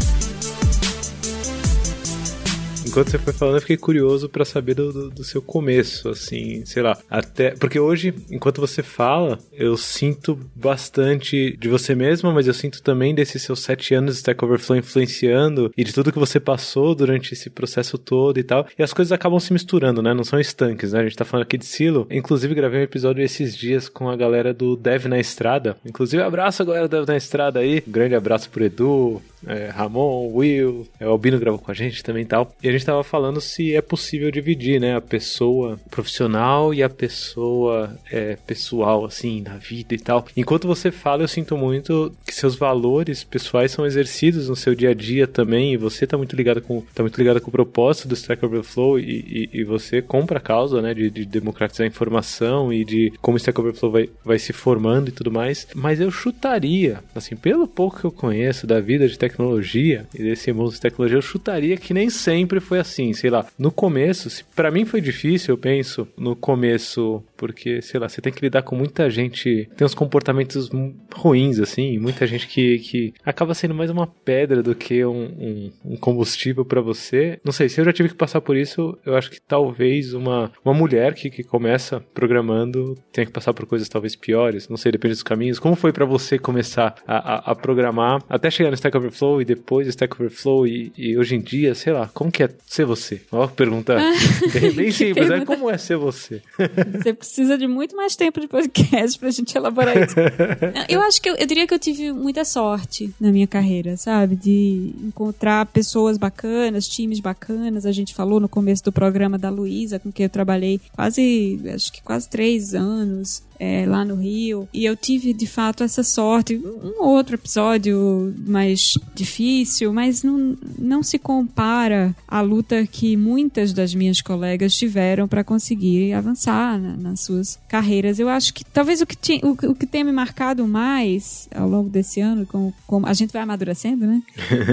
Enquanto você foi falando, eu fiquei curioso pra saber do, do, do seu começo, assim, sei lá, até... Porque hoje, enquanto você fala, eu sinto bastante de você mesma, mas eu sinto também desses seus sete anos de Stack Overflow influenciando e de tudo que você passou durante esse processo todo e tal. E as coisas acabam se misturando, né? Não são estanques, né? A gente tá falando aqui de Silo. Inclusive, gravei um episódio esses dias com a galera do Dev na Estrada. Inclusive, abraço a galera do Dev na Estrada aí. Um grande abraço pro Edu, é, Ramon, Will, é, o Albino gravou com a gente também e tal. E a gente tava falando se é possível dividir, né, a pessoa profissional e a pessoa é, pessoal, assim, na vida e tal. Enquanto você fala, eu sinto muito que seus valores pessoais são exercidos no seu dia a dia também, e você tá muito ligado com, tá muito ligado com o propósito do Stack Overflow e, e, e você compra a causa, né, de, de democratizar a informação e de como o Stack Overflow vai, vai se formando e tudo mais. Mas eu chutaria, assim, pelo pouco que eu conheço da vida de tecnologia e desse mundo de tecnologia, eu chutaria que nem sempre foi assim, sei lá, no começo, se, pra mim foi difícil, eu penso, no começo, porque, sei lá, você tem que lidar com muita gente, tem uns comportamentos ruins, assim, muita gente que, que acaba sendo mais uma pedra do que um, um, um combustível pra você. Não sei, se eu já tive que passar por isso, eu acho que talvez uma, uma mulher que, que começa programando tenha que passar por coisas talvez piores, não sei, depende dos caminhos. Como foi pra você começar a, a, a programar, até chegar no Stack Overflow e depois Stack Overflow e, e hoje em dia, sei lá, como que é ser você? Ó, pergunta bem, bem simples, né? Como é ser você? Você precisa de muito mais tempo de podcast pra gente elaborar isso. Eu acho que eu, eu diria que eu tive muita sorte na minha carreira, sabe? De encontrar pessoas bacanas, times bacanas. A gente falou no começo do programa da Luísa, com quem eu trabalhei quase, acho que quase três anos. É, lá no Rio, e eu tive de fato essa sorte. Um outro episódio mais difícil, mas não, não se compara à luta que muitas das minhas colegas tiveram para conseguir avançar na, nas suas carreiras. Eu acho que talvez o que, tinha, o, o que tenha me marcado mais ao longo desse ano, como, como a gente vai amadurecendo, né?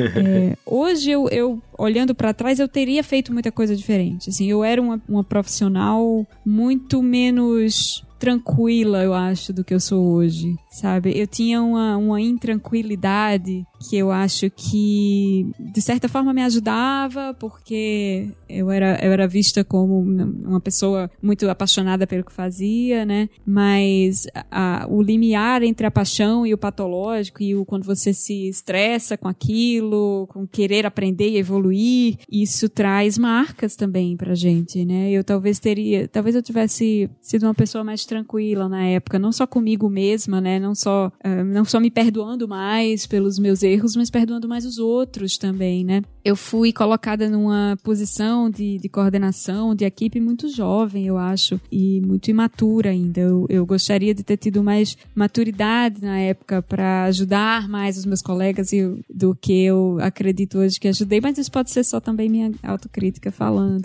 É, hoje eu, eu olhando para trás, eu teria feito muita coisa diferente. Assim, eu era uma, uma profissional muito menos tranquila, eu acho, do que eu sou hoje, sabe? Eu tinha uma, uma intranquilidade que eu acho que, de certa forma, me ajudava, porque eu era, eu era vista como uma pessoa muito apaixonada pelo que fazia, né? Mas a, o limiar entre a paixão e o patológico, e o, quando você se estressa com aquilo, com querer aprender e evoluir, isso traz marcas também pra gente, né? Eu talvez teria, talvez eu tivesse sido uma pessoa mais tranquila na época, não só comigo mesma, né? Não só, uh, não só me perdoando mais pelos meus erros, mas perdoando mais os outros também, né? Eu fui colocada numa posição de, de coordenação de equipe muito jovem, eu acho, e muito imatura ainda. Eu, eu gostaria de ter tido mais maturidade na época para ajudar mais os meus colegas eu, do que eu acredito hoje que ajudei, mas isso pode ser só também minha autocrítica falando.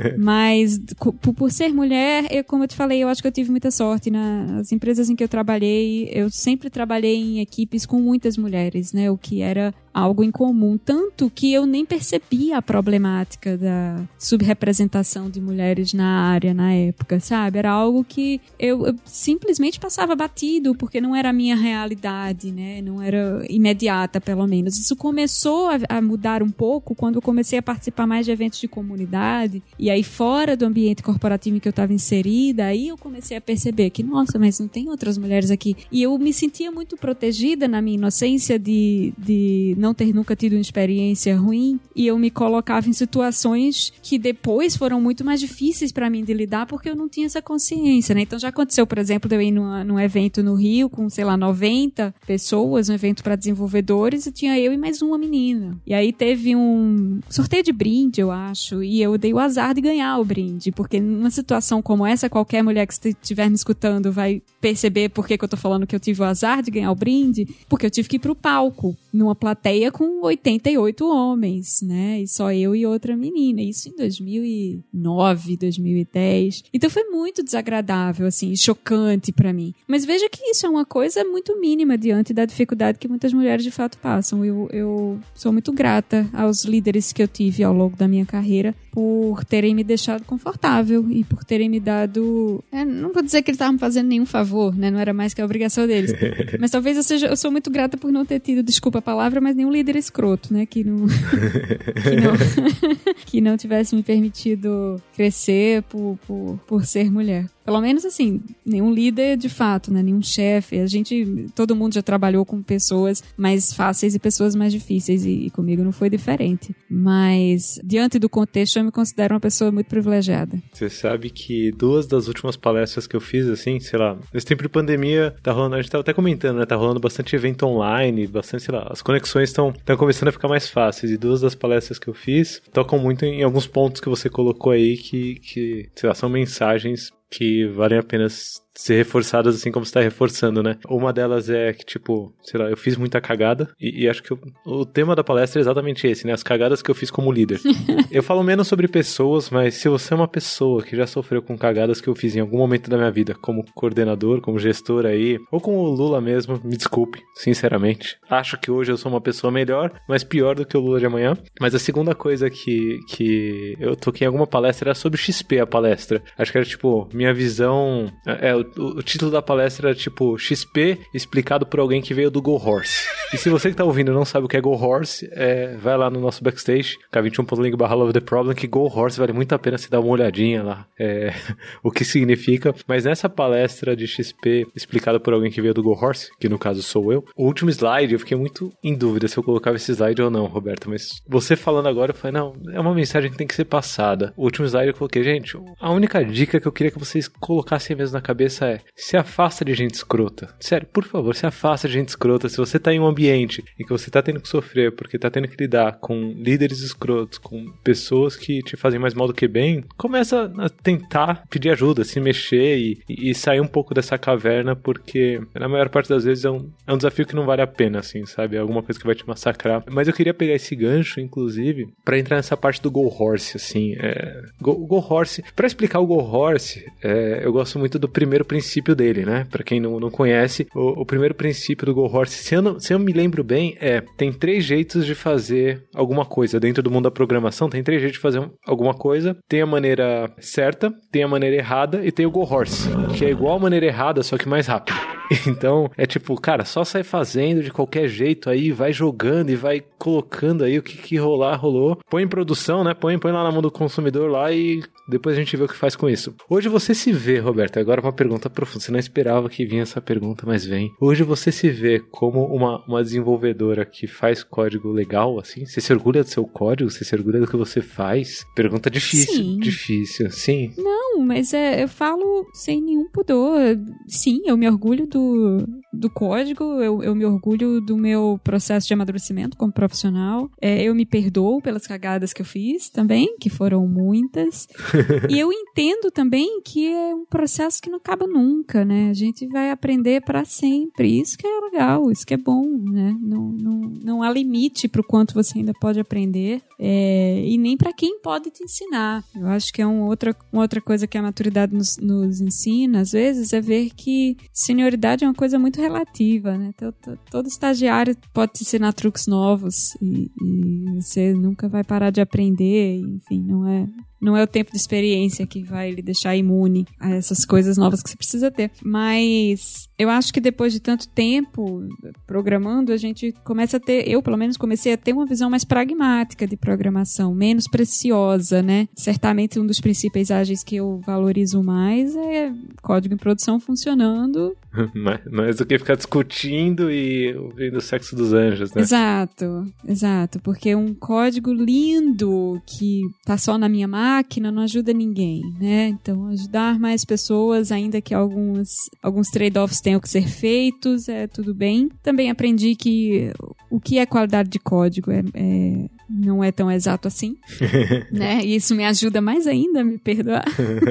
Mas por, por ser mulher, eu, como eu te falei, eu acho que eu tive muita sorte. Nas empresas em que eu trabalhei, eu sempre trabalhei em equipes com muitas mulheres, né? O que era algo em comum, tanto que eu nem percebia a problemática da subrepresentação de mulheres na área na época, sabe? Era algo que eu, eu simplesmente passava batido, porque não era a minha realidade, né? Não era imediata, pelo menos. Isso começou a, a mudar um pouco quando eu comecei a participar mais de eventos de comunidade, e aí fora do ambiente corporativo em que eu estava inserida, aí eu comecei a perceber que, nossa, mas não tem outras mulheres aqui. E eu me sentia muito protegida na minha inocência de, de não ter nunca tido uma experiência ruim, e eu me colocava em situações que depois foram muito mais difíceis para mim de lidar, porque eu não tinha essa consciência, né? Então já aconteceu, por exemplo, de eu ir numa, num evento no Rio com, sei lá, noventa pessoas, um evento para desenvolvedores, e tinha eu e mais uma menina. E aí teve um sorteio de brinde, eu acho, e eu dei o azar de ganhar o brinde, porque numa situação como essa, qualquer mulher que estiver me escutando vai perceber por que, que eu tô falando que eu tive o azar de ganhar o brinde, porque eu tive que ir pro palco, numa plateia com oitenta e oito homens, né? E só eu e outra menina. Isso em dois mil e nove, dois mil e dez. Então foi muito desagradável, assim, chocante pra mim. Mas veja que isso é uma coisa muito mínima diante da dificuldade que muitas mulheres de fato passam. Eu, eu sou muito grata aos líderes que eu tive ao longo da minha carreira por terem me deixado confortável e por terem me dado... É, não vou dizer que eles estavam fazendo nenhum favor, né? Não era mais que a obrigação deles. Mas talvez eu seja... Eu sou muito grata por não ter tido, desculpa a palavra, mas nenhum líder escroto, né? Que não... que, não que não tivesse me permitido crescer por, por, por ser mulher. Pelo menos, assim, nenhum líder de fato, né? Nenhum chefe. A gente... Todo mundo já trabalhou com pessoas mais fáceis e pessoas mais difíceis, e, e comigo não foi diferente. Mas, diante do contexto, eu me considero uma pessoa muito privilegiada. Você sabe que duas das últimas palestras que eu fiz, assim, sei lá, nesse tempo de pandemia, tá rolando, a gente tava até comentando, né? Tá rolando bastante evento online, bastante, sei lá, as conexões estão começando a ficar mais fáceis. E duas das palestras que eu fiz tocam muito em alguns pontos que você colocou aí que, que sei lá, são mensagens que valem a pena ser reforçadas assim como você tá reforçando, né? Uma delas é que, tipo, sei lá, eu fiz muita cagada e, e acho que eu, o tema da palestra é exatamente esse, né? As cagadas que eu fiz como líder. Eu falo menos sobre pessoas, mas se você é uma pessoa que já sofreu com cagadas que eu fiz em algum momento da minha vida, como coordenador, como gestor aí, ou com o Lula mesmo, me desculpe, sinceramente. Acho que hoje eu sou uma pessoa melhor, mas pior do que o Lula de amanhã. Mas a segunda coisa que, que eu toquei em alguma palestra era sobre X P, a palestra. Acho que era, tipo, minha visão... É, o, o título da palestra era, tipo, X P explicado por alguém que veio do Go Horse. E se você que tá ouvindo não sabe o que é Go Horse, é, vai lá no nosso backstage, k vinte e um ponto link barra love the problem, que Go Horse vale muito a pena se dar uma olhadinha lá, é, o que significa. Mas nessa palestra de X P explicada por alguém que veio do Go Horse, que no caso sou eu, o último slide, eu fiquei muito em dúvida se eu colocava esse slide ou não, Roberto, mas você falando agora, eu falei, não, é uma mensagem que tem que ser passada. O último slide eu coloquei, gente, a única dica que eu queria que vocês colocassem mesmo na cabeça é, se afasta de gente escrota. Sério, por favor, se afasta de gente escrota. Se você tá em um ambiente em que você tá tendo que sofrer porque tá tendo que lidar com líderes escrotos, com pessoas que te fazem mais mal do que bem, começa a tentar pedir ajuda, se mexer e, e sair um pouco dessa caverna, porque na maior parte das vezes é um, é um desafio que não vale a pena, assim, sabe? É alguma coisa que vai te massacrar. Mas eu queria pegar esse gancho, inclusive, pra entrar nessa parte do Go Horse, assim. É, Go, Go Horse, pra explicar o Go Horse, é, eu gosto muito do primeiro princípio dele, né? Pra quem não, não conhece, o, o primeiro princípio do Go Horse, se eu, não, se eu me lembro bem, é, tem três jeitos de fazer alguma coisa. Dentro do mundo da programação, tem três jeitos de fazer alguma coisa. Tem a maneira certa, tem a maneira errada e tem o Go Horse, que é igual a maneira errada, só que mais rápido. Então, é tipo, cara, só sai fazendo de qualquer jeito aí, vai jogando e vai colocando aí o que, que rolar, rolou. Põe em produção, né? Põe, põe lá na mão do consumidor lá e depois a gente vê o que faz com isso. Hoje você se vê, Roberto, agora uma pergunta profunda. Você não esperava que vinha essa pergunta, mas vem. Hoje você se vê como uma, uma desenvolvedora que faz código legal, assim? Você se orgulha do seu código? Você se orgulha do que você faz? Pergunta difícil. Sim. Difícil, sim. Não, mas é, eu falo sem nenhum pudor. Sim, eu me orgulho do, do código, eu, eu me orgulho do meu processo de amadurecimento como profissional. É, eu me perdoo pelas cagadas que eu fiz também, que foram muitas. E eu entendo também que é um processo que não acaba nunca, né? A gente vai aprender para sempre. Isso que é legal, isso que é bom, né? Não, não, não há limite para o quanto você ainda pode aprender, é, e nem para quem pode te ensinar. Eu acho que é uma outra, uma outra coisa que a maturidade nos, nos ensina, às vezes, é ver que senioridade é uma coisa muito relativa, né? Todo, todo estagiário pode te ensinar truques novos e, e você nunca vai parar de aprender, enfim, não é... Não é o tempo de experiência que vai lhe deixar imune a essas coisas novas que você precisa ter. Mas eu acho que depois de tanto tempo programando, a gente começa a ter, eu pelo menos comecei a ter uma visão mais pragmática de programação, menos preciosa, né? Certamente um dos princípios ágeis que eu valorizo mais é código em produção funcionando. mais, mais do que ficar discutindo e ouvindo o sexo dos anjos, né? Exato, exato. Porque um código lindo que tá só na minha máquina máquina não ajuda ninguém, né? Então, ajudar mais pessoas, ainda que alguns, alguns trade-offs tenham que ser feitos, é tudo bem. Também aprendi que o que é qualidade de código é, é, não é tão exato assim, né? E isso me ajuda mais ainda a me perdoar.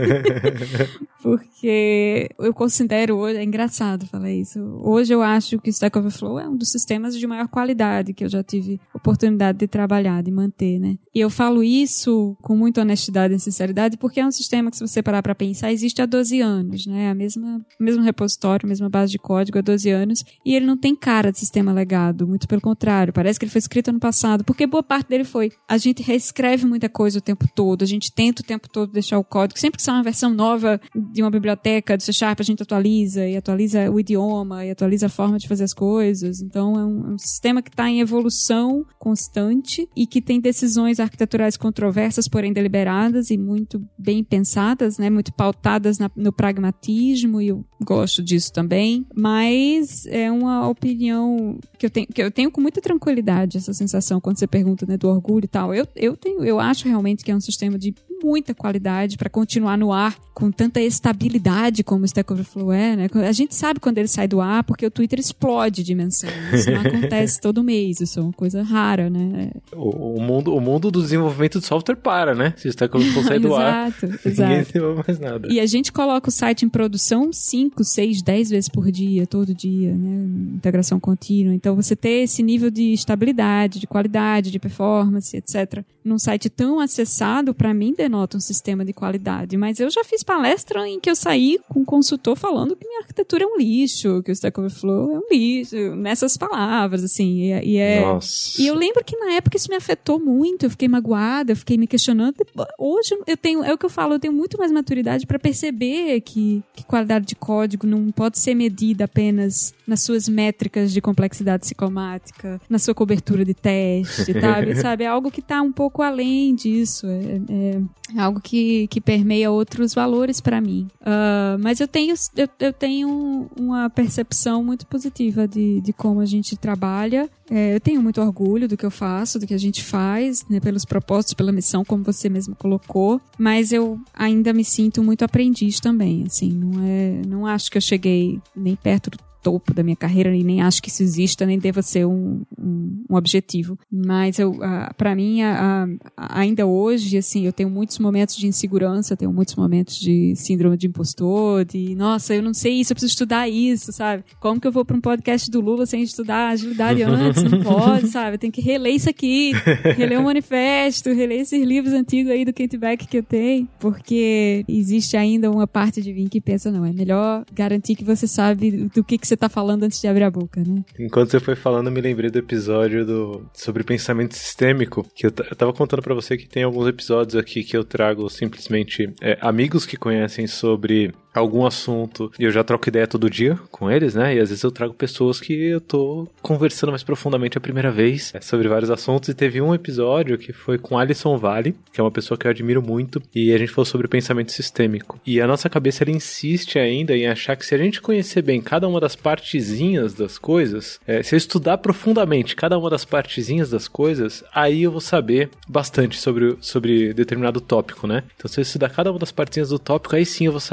Porque eu considero hoje, é engraçado falar isso, hoje eu acho que o Stack Overflow é um dos sistemas de maior qualidade que eu já tive oportunidade de trabalhar, de manter, né? E eu falo isso com muita honestidade e sinceridade porque é um sistema que, se você parar para pensar, existe há doze anos, né? A mesma, o mesmo repositório, a mesma base de código há doze anos, e ele não tem cara de sistema legado, muito pelo contrário, parece que ele foi escrito ano passado, porque boa parte dele foi, a gente reescreve muita coisa o tempo todo, a gente tenta o tempo todo deixar o código, sempre que sai uma versão nova de uma biblioteca do C Sharp, a gente atualiza, e atualiza o idioma, e atualiza a forma de fazer as coisas. Então, é um, é um sistema que está em evolução constante e que tem decisões arquiteturais controversas, porém deliberadas e muito bem pensadas, né? Muito pautadas na, no pragmatismo, e eu gosto disso também. Mas é uma opinião que eu tenho, que eu tenho com muita tranquilidade, essa sensação, quando você pergunta, né, do orgulho e tal. Eu, eu, tenho, eu acho realmente que é um sistema de muita qualidade para continuar no ar com tanta estabilidade como o Stack Overflow é, né? A gente sabe quando ele sai do ar porque o Twitter explode de menção. Isso não acontece todo mês, isso é uma coisa rara, né? O, o, mundo, o mundo do desenvolvimento de software para, né? Se o Stack Overflow sai do ar, exato, ninguém desenvolve mais nada. E a gente coloca o site em produção cinco, seis, dez vezes por dia, todo dia, né? Integração contínua. Então, você ter esse nível de estabilidade, de qualidade, de performance, etcétera, num site tão acessado, para mim, denota um sistema de qualidade. Mas eu já fiz palestra em que eu saí com um consultor falando que minha arquitetura é um lixo, que o Stack Overflow é um lixo, nessas palavras, assim. E, e, é... Nossa. E eu lembro que na época isso me afetou muito, eu fiquei magoada, eu fiquei me questionando. Hoje eu tenho, é o que eu falo, eu tenho muito mais maturidade para perceber que, que qualidade de código não pode ser medida apenas nas suas métricas de complexidade psicomática, na sua cobertura de teste, sabe? sabe? É algo que está um pouco além disso, é, é, é algo que, que permeia outros valores para mim. Uh, mas eu tenho, eu, eu tenho uma percepção muito positiva de, de como a gente trabalha. É, eu tenho muito orgulho do que eu faço, do que a gente faz, né, pelos propósitos, pela missão, como você mesmo colocou, mas eu ainda me sinto muito aprendiz também, assim, não é, não acho que eu cheguei nem perto do topo da minha carreira e nem acho que isso exista, nem deva ser um, um, um objetivo. Mas eu, uh, para mim, uh, ainda hoje, assim, eu tenho muitos momentos de insegurança, tenho muitos momentos de síndrome de impostor, de, nossa, eu não sei isso, eu preciso estudar isso, sabe? Como que eu vou para um podcast do Lula sem estudar agilidade antes? Não pode, sabe? Eu tenho que reler isso aqui, reler o manifesto, reler esses livros antigos aí do Kent Beck que eu tenho, porque existe ainda uma parte de mim que pensa, não, é melhor garantir que você sabe do que, que você tá falando antes de abrir a boca, né? Enquanto você foi falando, eu me lembrei do episódio do, sobre pensamento sistêmico, que eu, t- eu tava contando pra você que tem alguns episódios aqui que eu trago simplesmente é, amigos que conhecem sobre algum assunto e eu já troco ideia todo dia com eles, né? E às vezes eu trago pessoas que eu tô conversando mais profundamente a primeira vez é, sobre vários assuntos, e teve um episódio que foi com Alisson Vale, que é uma pessoa que eu admiro muito, e a gente falou sobre pensamento sistêmico. E a nossa cabeça, ela insiste ainda em achar que se a gente conhecer bem cada uma das partezinhas das coisas, é, se eu estudar profundamente cada uma das partezinhas das coisas, aí eu vou saber bastante sobre, sobre determinado tópico, né? Então se eu estudar cada uma das partezinhas do tópico, aí sim eu vou saber. E na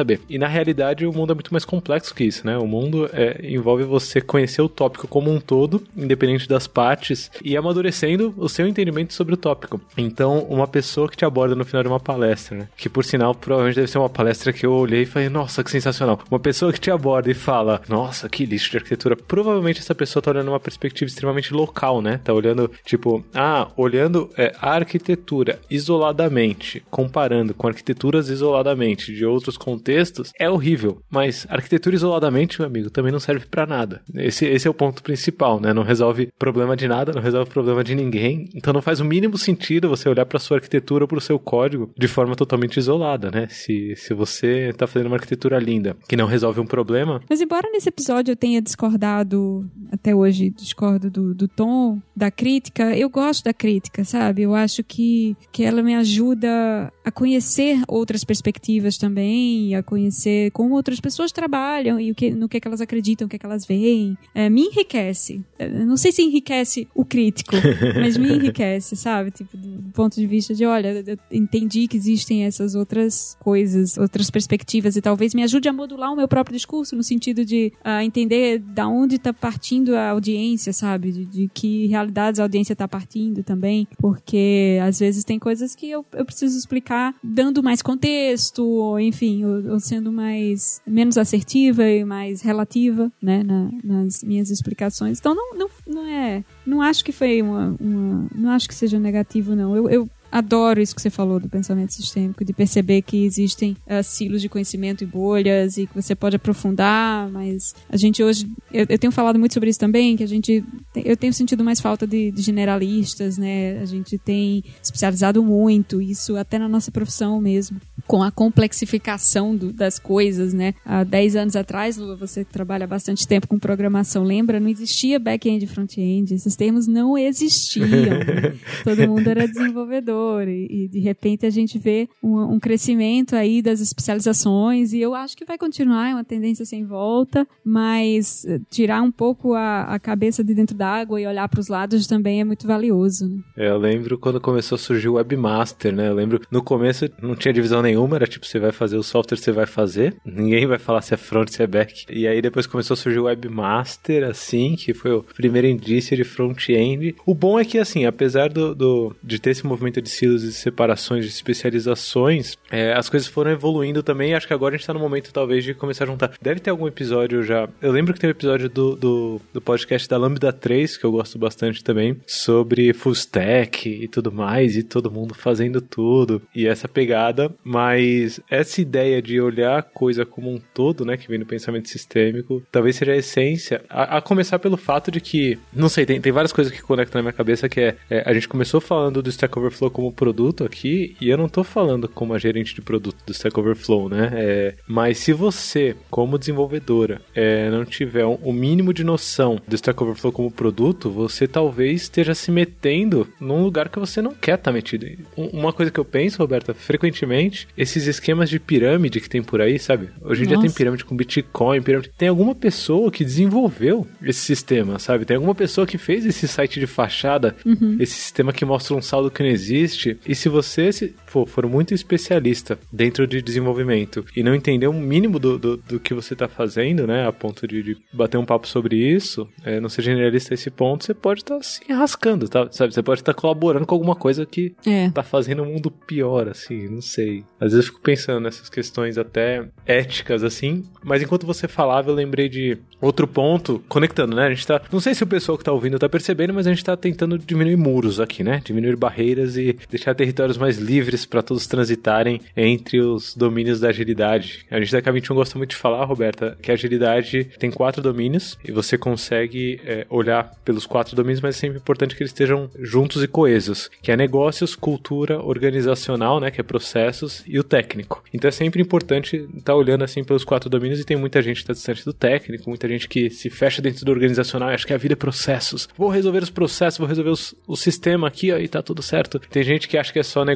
na realidade, o mundo é muito mais complexo que isso, né? O mundo é, envolve você conhecer o tópico como um todo, independente das partes, e amadurecendo o seu entendimento sobre o tópico. Então, uma pessoa que te aborda no final de uma palestra, né? Que, por sinal, provavelmente deve ser uma palestra que eu olhei e falei, nossa, que sensacional. Uma pessoa que te aborda e fala, nossa, que lixo de arquitetura. Provavelmente essa pessoa tá olhando uma perspectiva extremamente local, né? Tá olhando, tipo, ah, olhando é, a arquitetura isoladamente, comparando com arquiteturas isoladamente de outros contextos, é horrível. Mas arquitetura isoladamente, meu amigo, também não serve pra nada. Esse, esse é o ponto principal, né? Não resolve problema de nada, não resolve problema de ninguém. Então não faz o mínimo sentido você olhar pra sua arquitetura ou pro seu código de forma totalmente isolada, né? Se, se você tá fazendo uma arquitetura linda que não resolve um problema... Mas embora nesse episódio eu tenha discordado, até hoje discordo do, do tom da crítica, eu gosto da crítica, sabe? Eu acho que, que ela me ajuda a conhecer outras perspectivas também, a conhecer como outras pessoas trabalham e o que, no que, que elas acreditam, o que, que elas veem. É, me enriquece. Eu não sei se enriquece o crítico, mas me enriquece, sabe? Tipo, do, do ponto de vista de, olha, eu entendi que existem essas outras coisas, outras perspectivas, e talvez me ajude a modular o meu próprio discurso, no sentido de uh, entender da onde está partindo a audiência, sabe? De, de que realidades a audiência está partindo também, porque às vezes tem coisas que eu, eu preciso explicar dando mais contexto, ou enfim, ou, ou sendo mais, menos assertiva e mais relativa, né, na, nas minhas explicações. Então não, não, não é, não acho que foi uma, uma não acho que seja negativo, não. Eu, eu adoro isso que você falou do pensamento sistêmico, de perceber que existem uh, silos de conhecimento e bolhas e que você pode aprofundar, mas a gente hoje, eu, eu tenho falado muito sobre isso também, que a gente, eu tenho sentido mais falta de, de generalistas, né? A gente tem especializado muito, isso até na nossa profissão mesmo, com a complexificação do, das coisas, né? Há dez anos atrás, Lula, você trabalha bastante tempo com programação, lembra? Não existia back-end e front-end, esses termos não existiam, né? Todo mundo era desenvolvedor. E, e de repente a gente vê um, um crescimento aí das especializações, e eu acho que vai continuar, é uma tendência sem volta, mas tirar um pouco a, a cabeça de dentro d'água e olhar para os lados também é muito valioso, né? É, eu lembro quando começou a surgir o Webmaster, né? Eu lembro, no começo não tinha divisão nenhuma, era tipo, você vai fazer o software, você vai fazer, ninguém vai falar se é front, se é back. E aí depois começou a surgir o Webmaster, assim, que foi o primeiro indício de front-end. O bom é que, assim, apesar do, do, de ter esse movimento de silos e separações, de especializações, é, as coisas foram evoluindo também, e acho que agora a gente tá no momento, talvez, de começar a juntar. Deve ter algum episódio já, eu lembro que tem um episódio do, do, do podcast da Lambda três, que eu gosto bastante também, sobre full stack e tudo mais, e todo mundo fazendo tudo, e essa pegada, mas essa ideia de olhar a coisa como um todo, né, que vem do pensamento sistêmico, talvez seja a essência, a, a começar pelo fato de que, não sei, tem, tem várias coisas que conectam na minha cabeça, que é, é a gente começou falando do Stack Overflow como produto aqui, e eu não tô falando como a gerente de produto do Stack Overflow, né? É, mas se você, como desenvolvedora, é, não tiver um, um mínimo de noção do Stack Overflow como produto, você talvez esteja se metendo num lugar que você não quer estar metido. Uma coisa que eu penso, Roberta, frequentemente, esses esquemas de pirâmide que tem por aí, sabe? Hoje em Nossa. dia tem pirâmide com Bitcoin, pirâmide... Tem alguma pessoa que desenvolveu esse sistema, sabe? Tem alguma pessoa que fez esse site de fachada, uhum. esse sistema que mostra um saldo que não existe. E se você se, for, for muito especialista dentro de desenvolvimento e não entender um mínimo do, do, do que você está fazendo, né, a ponto de, de bater um papo sobre isso, é, não ser generalista a esse ponto, você pode estar tá se enrascando, tá? Sabe? Você pode estar tá colaborando com alguma coisa que está é. fazendo o mundo pior, assim, não sei. Às vezes eu fico pensando nessas questões até éticas, assim, mas enquanto você falava, eu lembrei de outro ponto, conectando, né? A gente tá, não sei se o pessoal que tá ouvindo tá percebendo, mas a gente tá tentando diminuir muros aqui, né? Diminuir barreiras e deixar territórios mais livres para todos transitarem entre os domínios da agilidade. A gente da K vinte e um gosta muito de falar, Roberta, que a agilidade tem quatro domínios e você consegue é, olhar pelos quatro domínios, mas é sempre importante que eles estejam juntos e coesos, que é negócios, cultura, organizacional, né, que é processos, e o técnico. Então é sempre importante estar tá olhando assim pelos quatro domínios, e tem muita gente que está distante do técnico, muita gente que se fecha dentro do organizacional e acha que a vida é processos. Vou resolver os processos, vou resolver os, o sistema aqui, ó, e tá tudo certo. Tem gente que acha que é só negócios e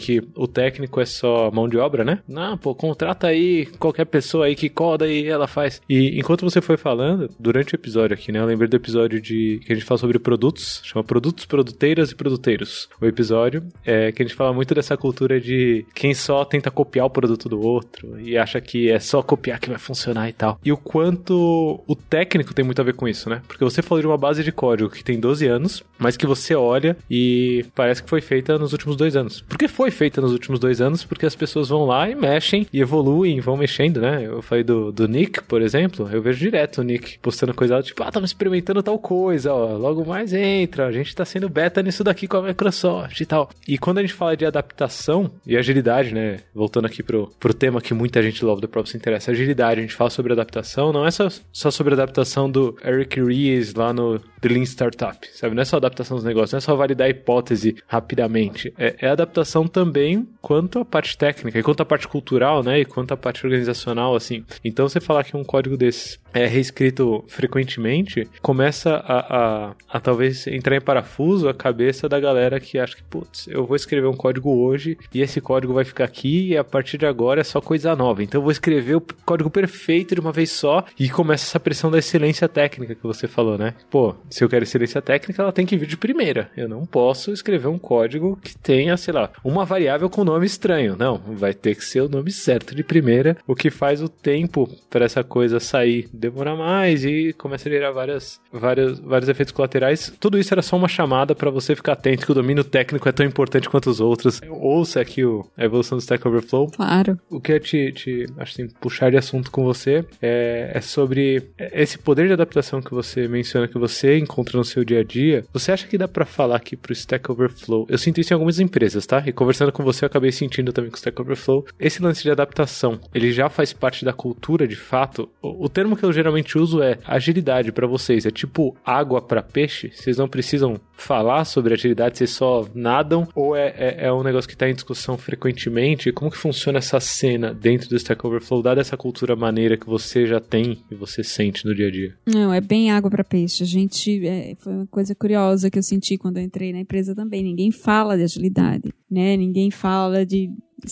que o técnico é só mão de obra, né? Não, pô, contrata aí qualquer pessoa aí que coda e ela faz. E enquanto você foi falando, durante o episódio aqui, né? Eu lembrei do episódio de que a gente fala sobre produtos, chama Produtos, Produteiras e Produteiros. O episódio é que a gente fala muito dessa cultura de quem só tenta copiar o produto do outro e acha que é só copiar que vai funcionar e tal. E o quanto o técnico tem muito a ver com isso, né? Porque você falou de uma base de código que tem doze anos, mas que você olha e parece que foi feita nos últimos dois anos. Por que foi feita nos últimos dois anos? Porque as pessoas vão lá e mexem e evoluem, vão mexendo, né? Eu falei do, do Nick, por exemplo, eu vejo direto o Nick postando coisa tipo, ah, estamos experimentando tal coisa, ó, logo mais entra, a gente tá sendo beta nisso daqui com a Microsoft e tal. E quando a gente fala de adaptação e agilidade, né? Voltando aqui pro, pro tema que muita gente Love the Problem se interessa, agilidade, a gente fala sobre adaptação, não é só, só sobre adaptação do Eric Ries lá no The Lean Startup, sabe? Não é só adaptação dos negócios, não é só validar a hipótese rapidamente. É, é adaptação também quanto à parte técnica, e quanto à parte cultural, né? E quanto à parte organizacional, assim. Então, você falar que um código desse é reescrito frequentemente, começa a, a, a talvez entrar em parafuso a cabeça da galera que acha que, putz, eu vou escrever um código hoje e esse código vai ficar aqui e a partir de agora é só coisa nova. Então, eu vou escrever o código perfeito de uma vez só e começa essa pressão da excelência técnica que você falou, né? Pô, se eu quero excelência técnica, ela tem que vir de primeira. Eu não posso escrever um código que tenha, sei lá, uma variável com nome estranho. Não, vai ter que ser o nome certo de primeira, o que faz o tempo para essa coisa sair demorar mais e começa a gerar várias, várias, vários efeitos colaterais. Tudo isso era só uma chamada para você ficar atento que o domínio técnico é tão importante quanto os outros. Ouça aqui o, a evolução do Stack Overflow. Claro. O que eu te, te acho assim, puxar de assunto com você é, é sobre esse poder de adaptação que você menciona, que você encontra no seu dia a dia. Você acha que dá para falar aqui pro Stack Overflow? Eu sinto isso em algumas empresas, tá? E conversando com você, eu acabei sentindo também com o Stack Overflow. Esse lance de adaptação, ele já faz parte da cultura de fato? O, o termo que eu geralmente uso é agilidade para vocês. É tipo água para peixe? Vocês não precisam falar sobre agilidade, vocês só nadam? Ou é, é, é um negócio que está em discussão frequentemente? Como que funciona essa cena dentro do Stack Overflow, dada essa cultura maneira que você já tem e você sente no dia a dia? Não, é bem água para peixe. A gente, é, foi uma coisa curiosa que eu senti quando eu entrei na empresa também. Ninguém fala de agilidade, né? Ninguém fala de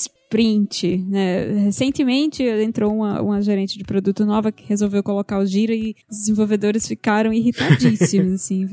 sprint, né? Recentemente entrou uma, uma gerente de produto nova que resolveu colocar o Gira e os desenvolvedores ficaram irritadíssimos, assim.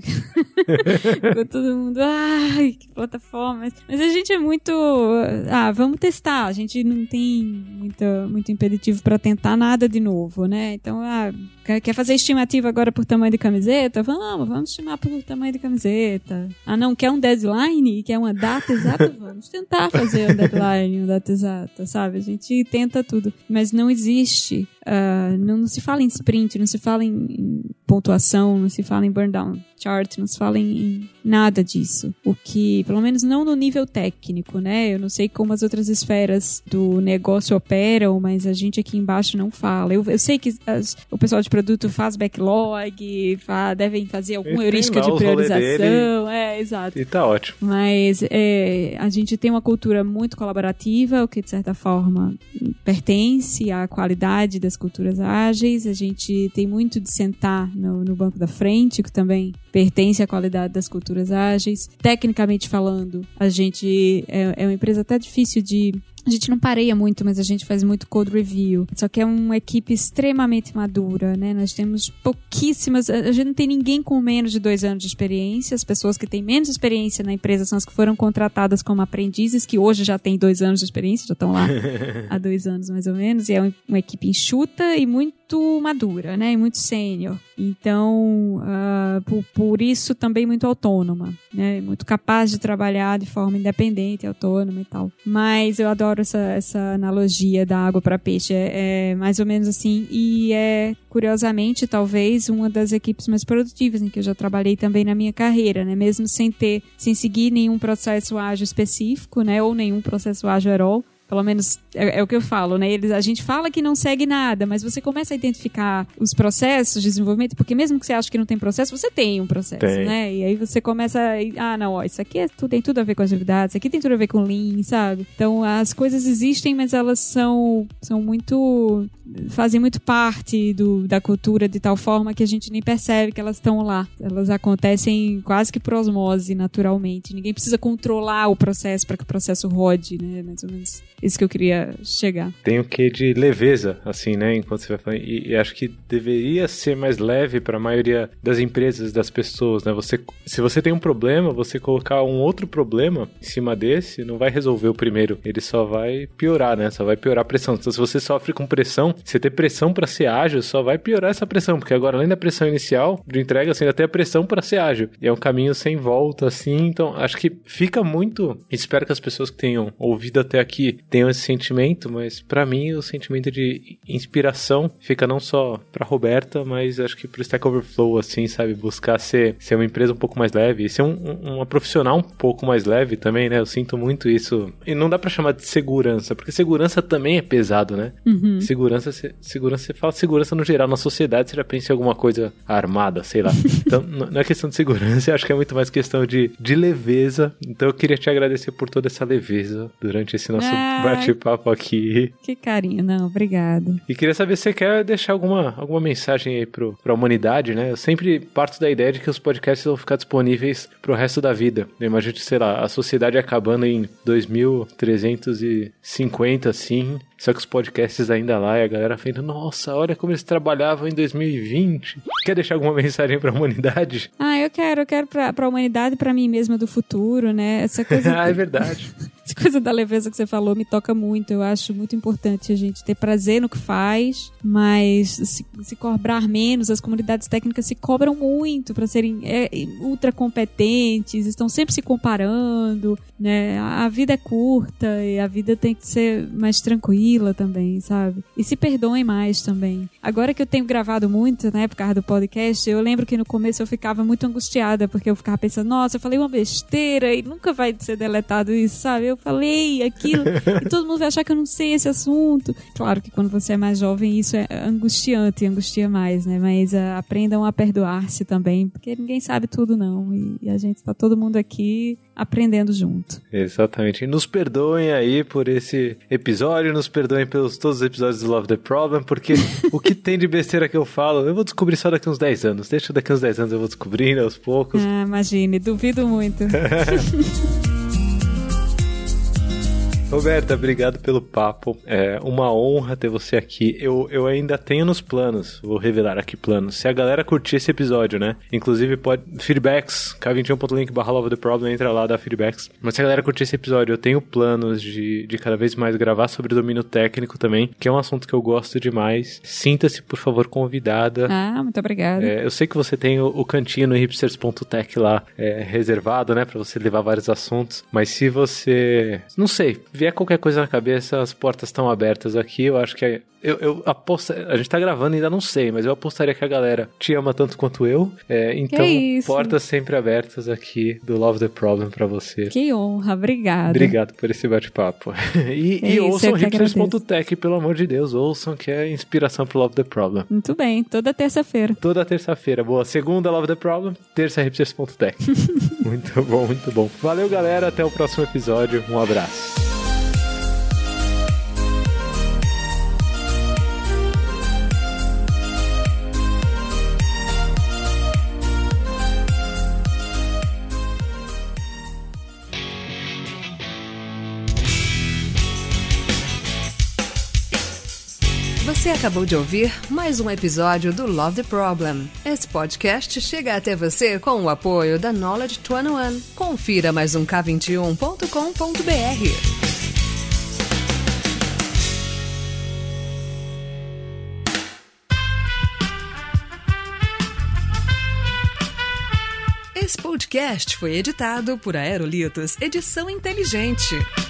Ficou todo mundo, ai, que plataforma. Mas a gente é muito, ah, vamos testar. A gente não tem muita, muito impeditivo para tentar nada de novo, né? Então, ah, quer fazer estimativa agora por tamanho de camiseta? Vamos, vamos estimar por tamanho de camiseta. Ah, não, quer um deadline? Quer uma data exata? Vamos tentar fazer um deadline, uma data exata, sabe? A gente tenta tudo, mas não existe, uh, não, não se fala em sprint, não se fala em, em pontuação, não se fala em burn down chart, não se fala em, em nada disso. O que, pelo menos não no nível técnico, né? Eu não sei como as outras esferas do negócio operam, mas a gente aqui embaixo não fala. Eu, eu sei que as, o pessoal de produto faz backlog, faz, devem fazer alguma heurística de priorização. É, exato. E tá ótimo. Mas é, a gente tem uma cultura muito colaborativa, o que de certa forma pertence à qualidade das culturas ágeis. A gente tem muito de sentar no, no banco da frente, que também pertence à qualidade das culturas ágeis. Tecnicamente falando, a gente é, é uma empresa até difícil de... A gente não pareia muito, mas a gente faz muito code review. Só que é uma equipe extremamente madura, né? Nós temos pouquíssimas... A gente não tem ninguém com menos de dois anos de experiência. As pessoas que têm menos experiência na empresa são as que foram contratadas como aprendizes, que hoje já têm dois anos de experiência, já estão lá há dois anos mais ou menos. E é uma equipe enxuta e muito madura, né? E muito sênior. Então, uh, por, por isso também muito autônoma, né? Muito capaz de trabalhar de forma independente, autônoma e tal. Mas eu adoro essa, essa analogia da água para peixe. É, é mais ou menos assim. E é, curiosamente, talvez uma das equipes mais produtivas em que eu já trabalhei também na minha carreira, né? Mesmo sem ter, sem seguir nenhum processo ágil específico, né? Ou nenhum processo ágil at all. pelo menos é, é o que eu falo, né? Eles, a gente fala que não segue nada, mas você começa a identificar os processos de desenvolvimento, porque mesmo que você ache que não tem processo, você tem um processo, tem. né? E aí você começa a, ah, não, ó, isso aqui é, tudo, tem tudo a ver com agilidade, isso aqui tem tudo a ver com Lean, sabe? Então, as coisas existem, mas elas são, são muito... fazem muito parte do, da cultura de tal forma que a gente nem percebe que elas estão lá. Elas acontecem quase que por osmose, naturalmente. Ninguém precisa controlar o processo para que o processo rode, né? Mais ou menos isso que eu queria chegar. Tem o quê de leveza, assim, né? Enquanto você vai falando. E, e acho que deveria ser mais leve para a maioria das empresas, das pessoas, né? Você, se você tem um problema, você colocar um outro problema em cima desse, não vai resolver o primeiro. Ele só vai piorar, né? Só vai piorar a pressão. Então, se você sofre com pressão, você ter pressão para ser ágil, só vai piorar essa pressão, porque agora, além da pressão inicial de entrega, você ainda tem a pressão para ser ágil. E é um caminho sem volta, assim. Então, acho que fica muito... Espero que as pessoas que tenham ouvido até aqui tenham esse sentimento, mas para mim o sentimento de inspiração fica não só para Roberta, mas acho que pro Stack Overflow, assim, sabe? Buscar ser, ser uma empresa um pouco mais leve e ser um, um, uma profissional um pouco mais leve também, né? Eu sinto muito isso. E não dá para chamar de segurança, porque segurança também é pesado, né? Uhum. Segurança, segurança, você fala segurança no geral, na sociedade você já pensa em alguma coisa armada, sei lá. Então, não é questão de segurança, eu acho que é muito mais questão de, de leveza. Então eu queria te agradecer por toda essa leveza durante esse nosso ah, bate-papo aqui. Que carinho, não, obrigado. E queria saber se você quer deixar alguma, alguma mensagem aí pro, pra humanidade, né? Eu sempre parto da ideia de que os podcasts vão ficar disponíveis pro resto da vida. Eu imagino que, sei lá, a sociedade acabando em dois mil trezentos e cinquenta, assim... Só que os podcasts ainda lá e a galera falando, nossa, olha como eles trabalhavam em dois mil e vinte. Quer deixar alguma mensagem pra humanidade? Ah, eu quero, eu quero pra, pra humanidade e pra mim mesma do futuro, né? Essa coisa... ah, é verdade. Essa coisa da leveza que você falou me toca muito. Eu acho muito importante a gente ter prazer no que faz, mas se, se cobrar menos. As comunidades técnicas se cobram muito pra serem é, ultra competentes, estão sempre se comparando, né? A, a vida é curta e a vida tem que ser mais tranquila também, sabe? E se perdoem mais também. Agora que eu tenho gravado muito, né, por causa do podcast, eu lembro que no começo eu ficava muito angustiada, porque eu ficava pensando, nossa, eu falei uma besteira e nunca vai ser deletado isso, sabe? Eu falei aquilo e todo mundo vai achar que eu não sei esse assunto. Claro que quando você é mais jovem isso é angustiante, angustia mais, né? Mas uh, aprendam a perdoar-se também, porque ninguém sabe tudo não, e, e a gente tá todo mundo aqui aprendendo junto. Exatamente. E nos perdoem aí por esse episódio, nos perdoem pelos todos os episódios do Love the Problem, porque o que tem de besteira que eu falo, eu vou descobrir só daqui uns dez anos. Deixa daqui uns dez anos eu vou descobrindo aos poucos. Ah, imagine, duvido muito. Roberta, obrigado pelo papo. É uma honra ter você aqui. Eu, eu ainda tenho nos planos, vou revelar aqui planos. Se a galera curtir esse episódio, né? Inclusive, pode. Feedbacks, k vinte e um ponto link barra love the problem, entra lá, dá feedbacks. Mas se a galera curtir esse episódio, eu tenho planos de, de cada vez mais gravar sobre domínio técnico também, que é um assunto que eu gosto demais. Sinta-se, por favor, convidada. Ah, muito obrigada. É, eu sei que você tem o, o cantinho no hipsters ponto tech lá é, reservado, né? Pra você levar vários assuntos. Mas se você. Não sei. Vier qualquer coisa na cabeça, as portas estão abertas aqui. Eu acho que é, eu, eu aposto, a gente tá gravando, ainda não sei, mas eu apostaria que a galera te ama tanto quanto eu. É, então, portas sempre abertas aqui do Love the Problem pra você. Que honra, obrigada. Obrigado por esse bate-papo. E, é e ouçam hipsters ponto tech, pelo amor de Deus, ouçam que é inspiração pro Love the Problem. Muito bem, toda terça-feira. Toda terça-feira, boa. Segunda, Love the Problem, terça, hipsters ponto tech. Muito bom, muito bom. Valeu, galera, até o próximo episódio. Um abraço. Você acabou de ouvir mais um episódio do Love the Problem. Esse podcast chega até você com o apoio da Knowledge vinte e um. Confira mais um k vinte e um ponto com ponto b r. Esse podcast foi editado por Aerolitos Edição Inteligente.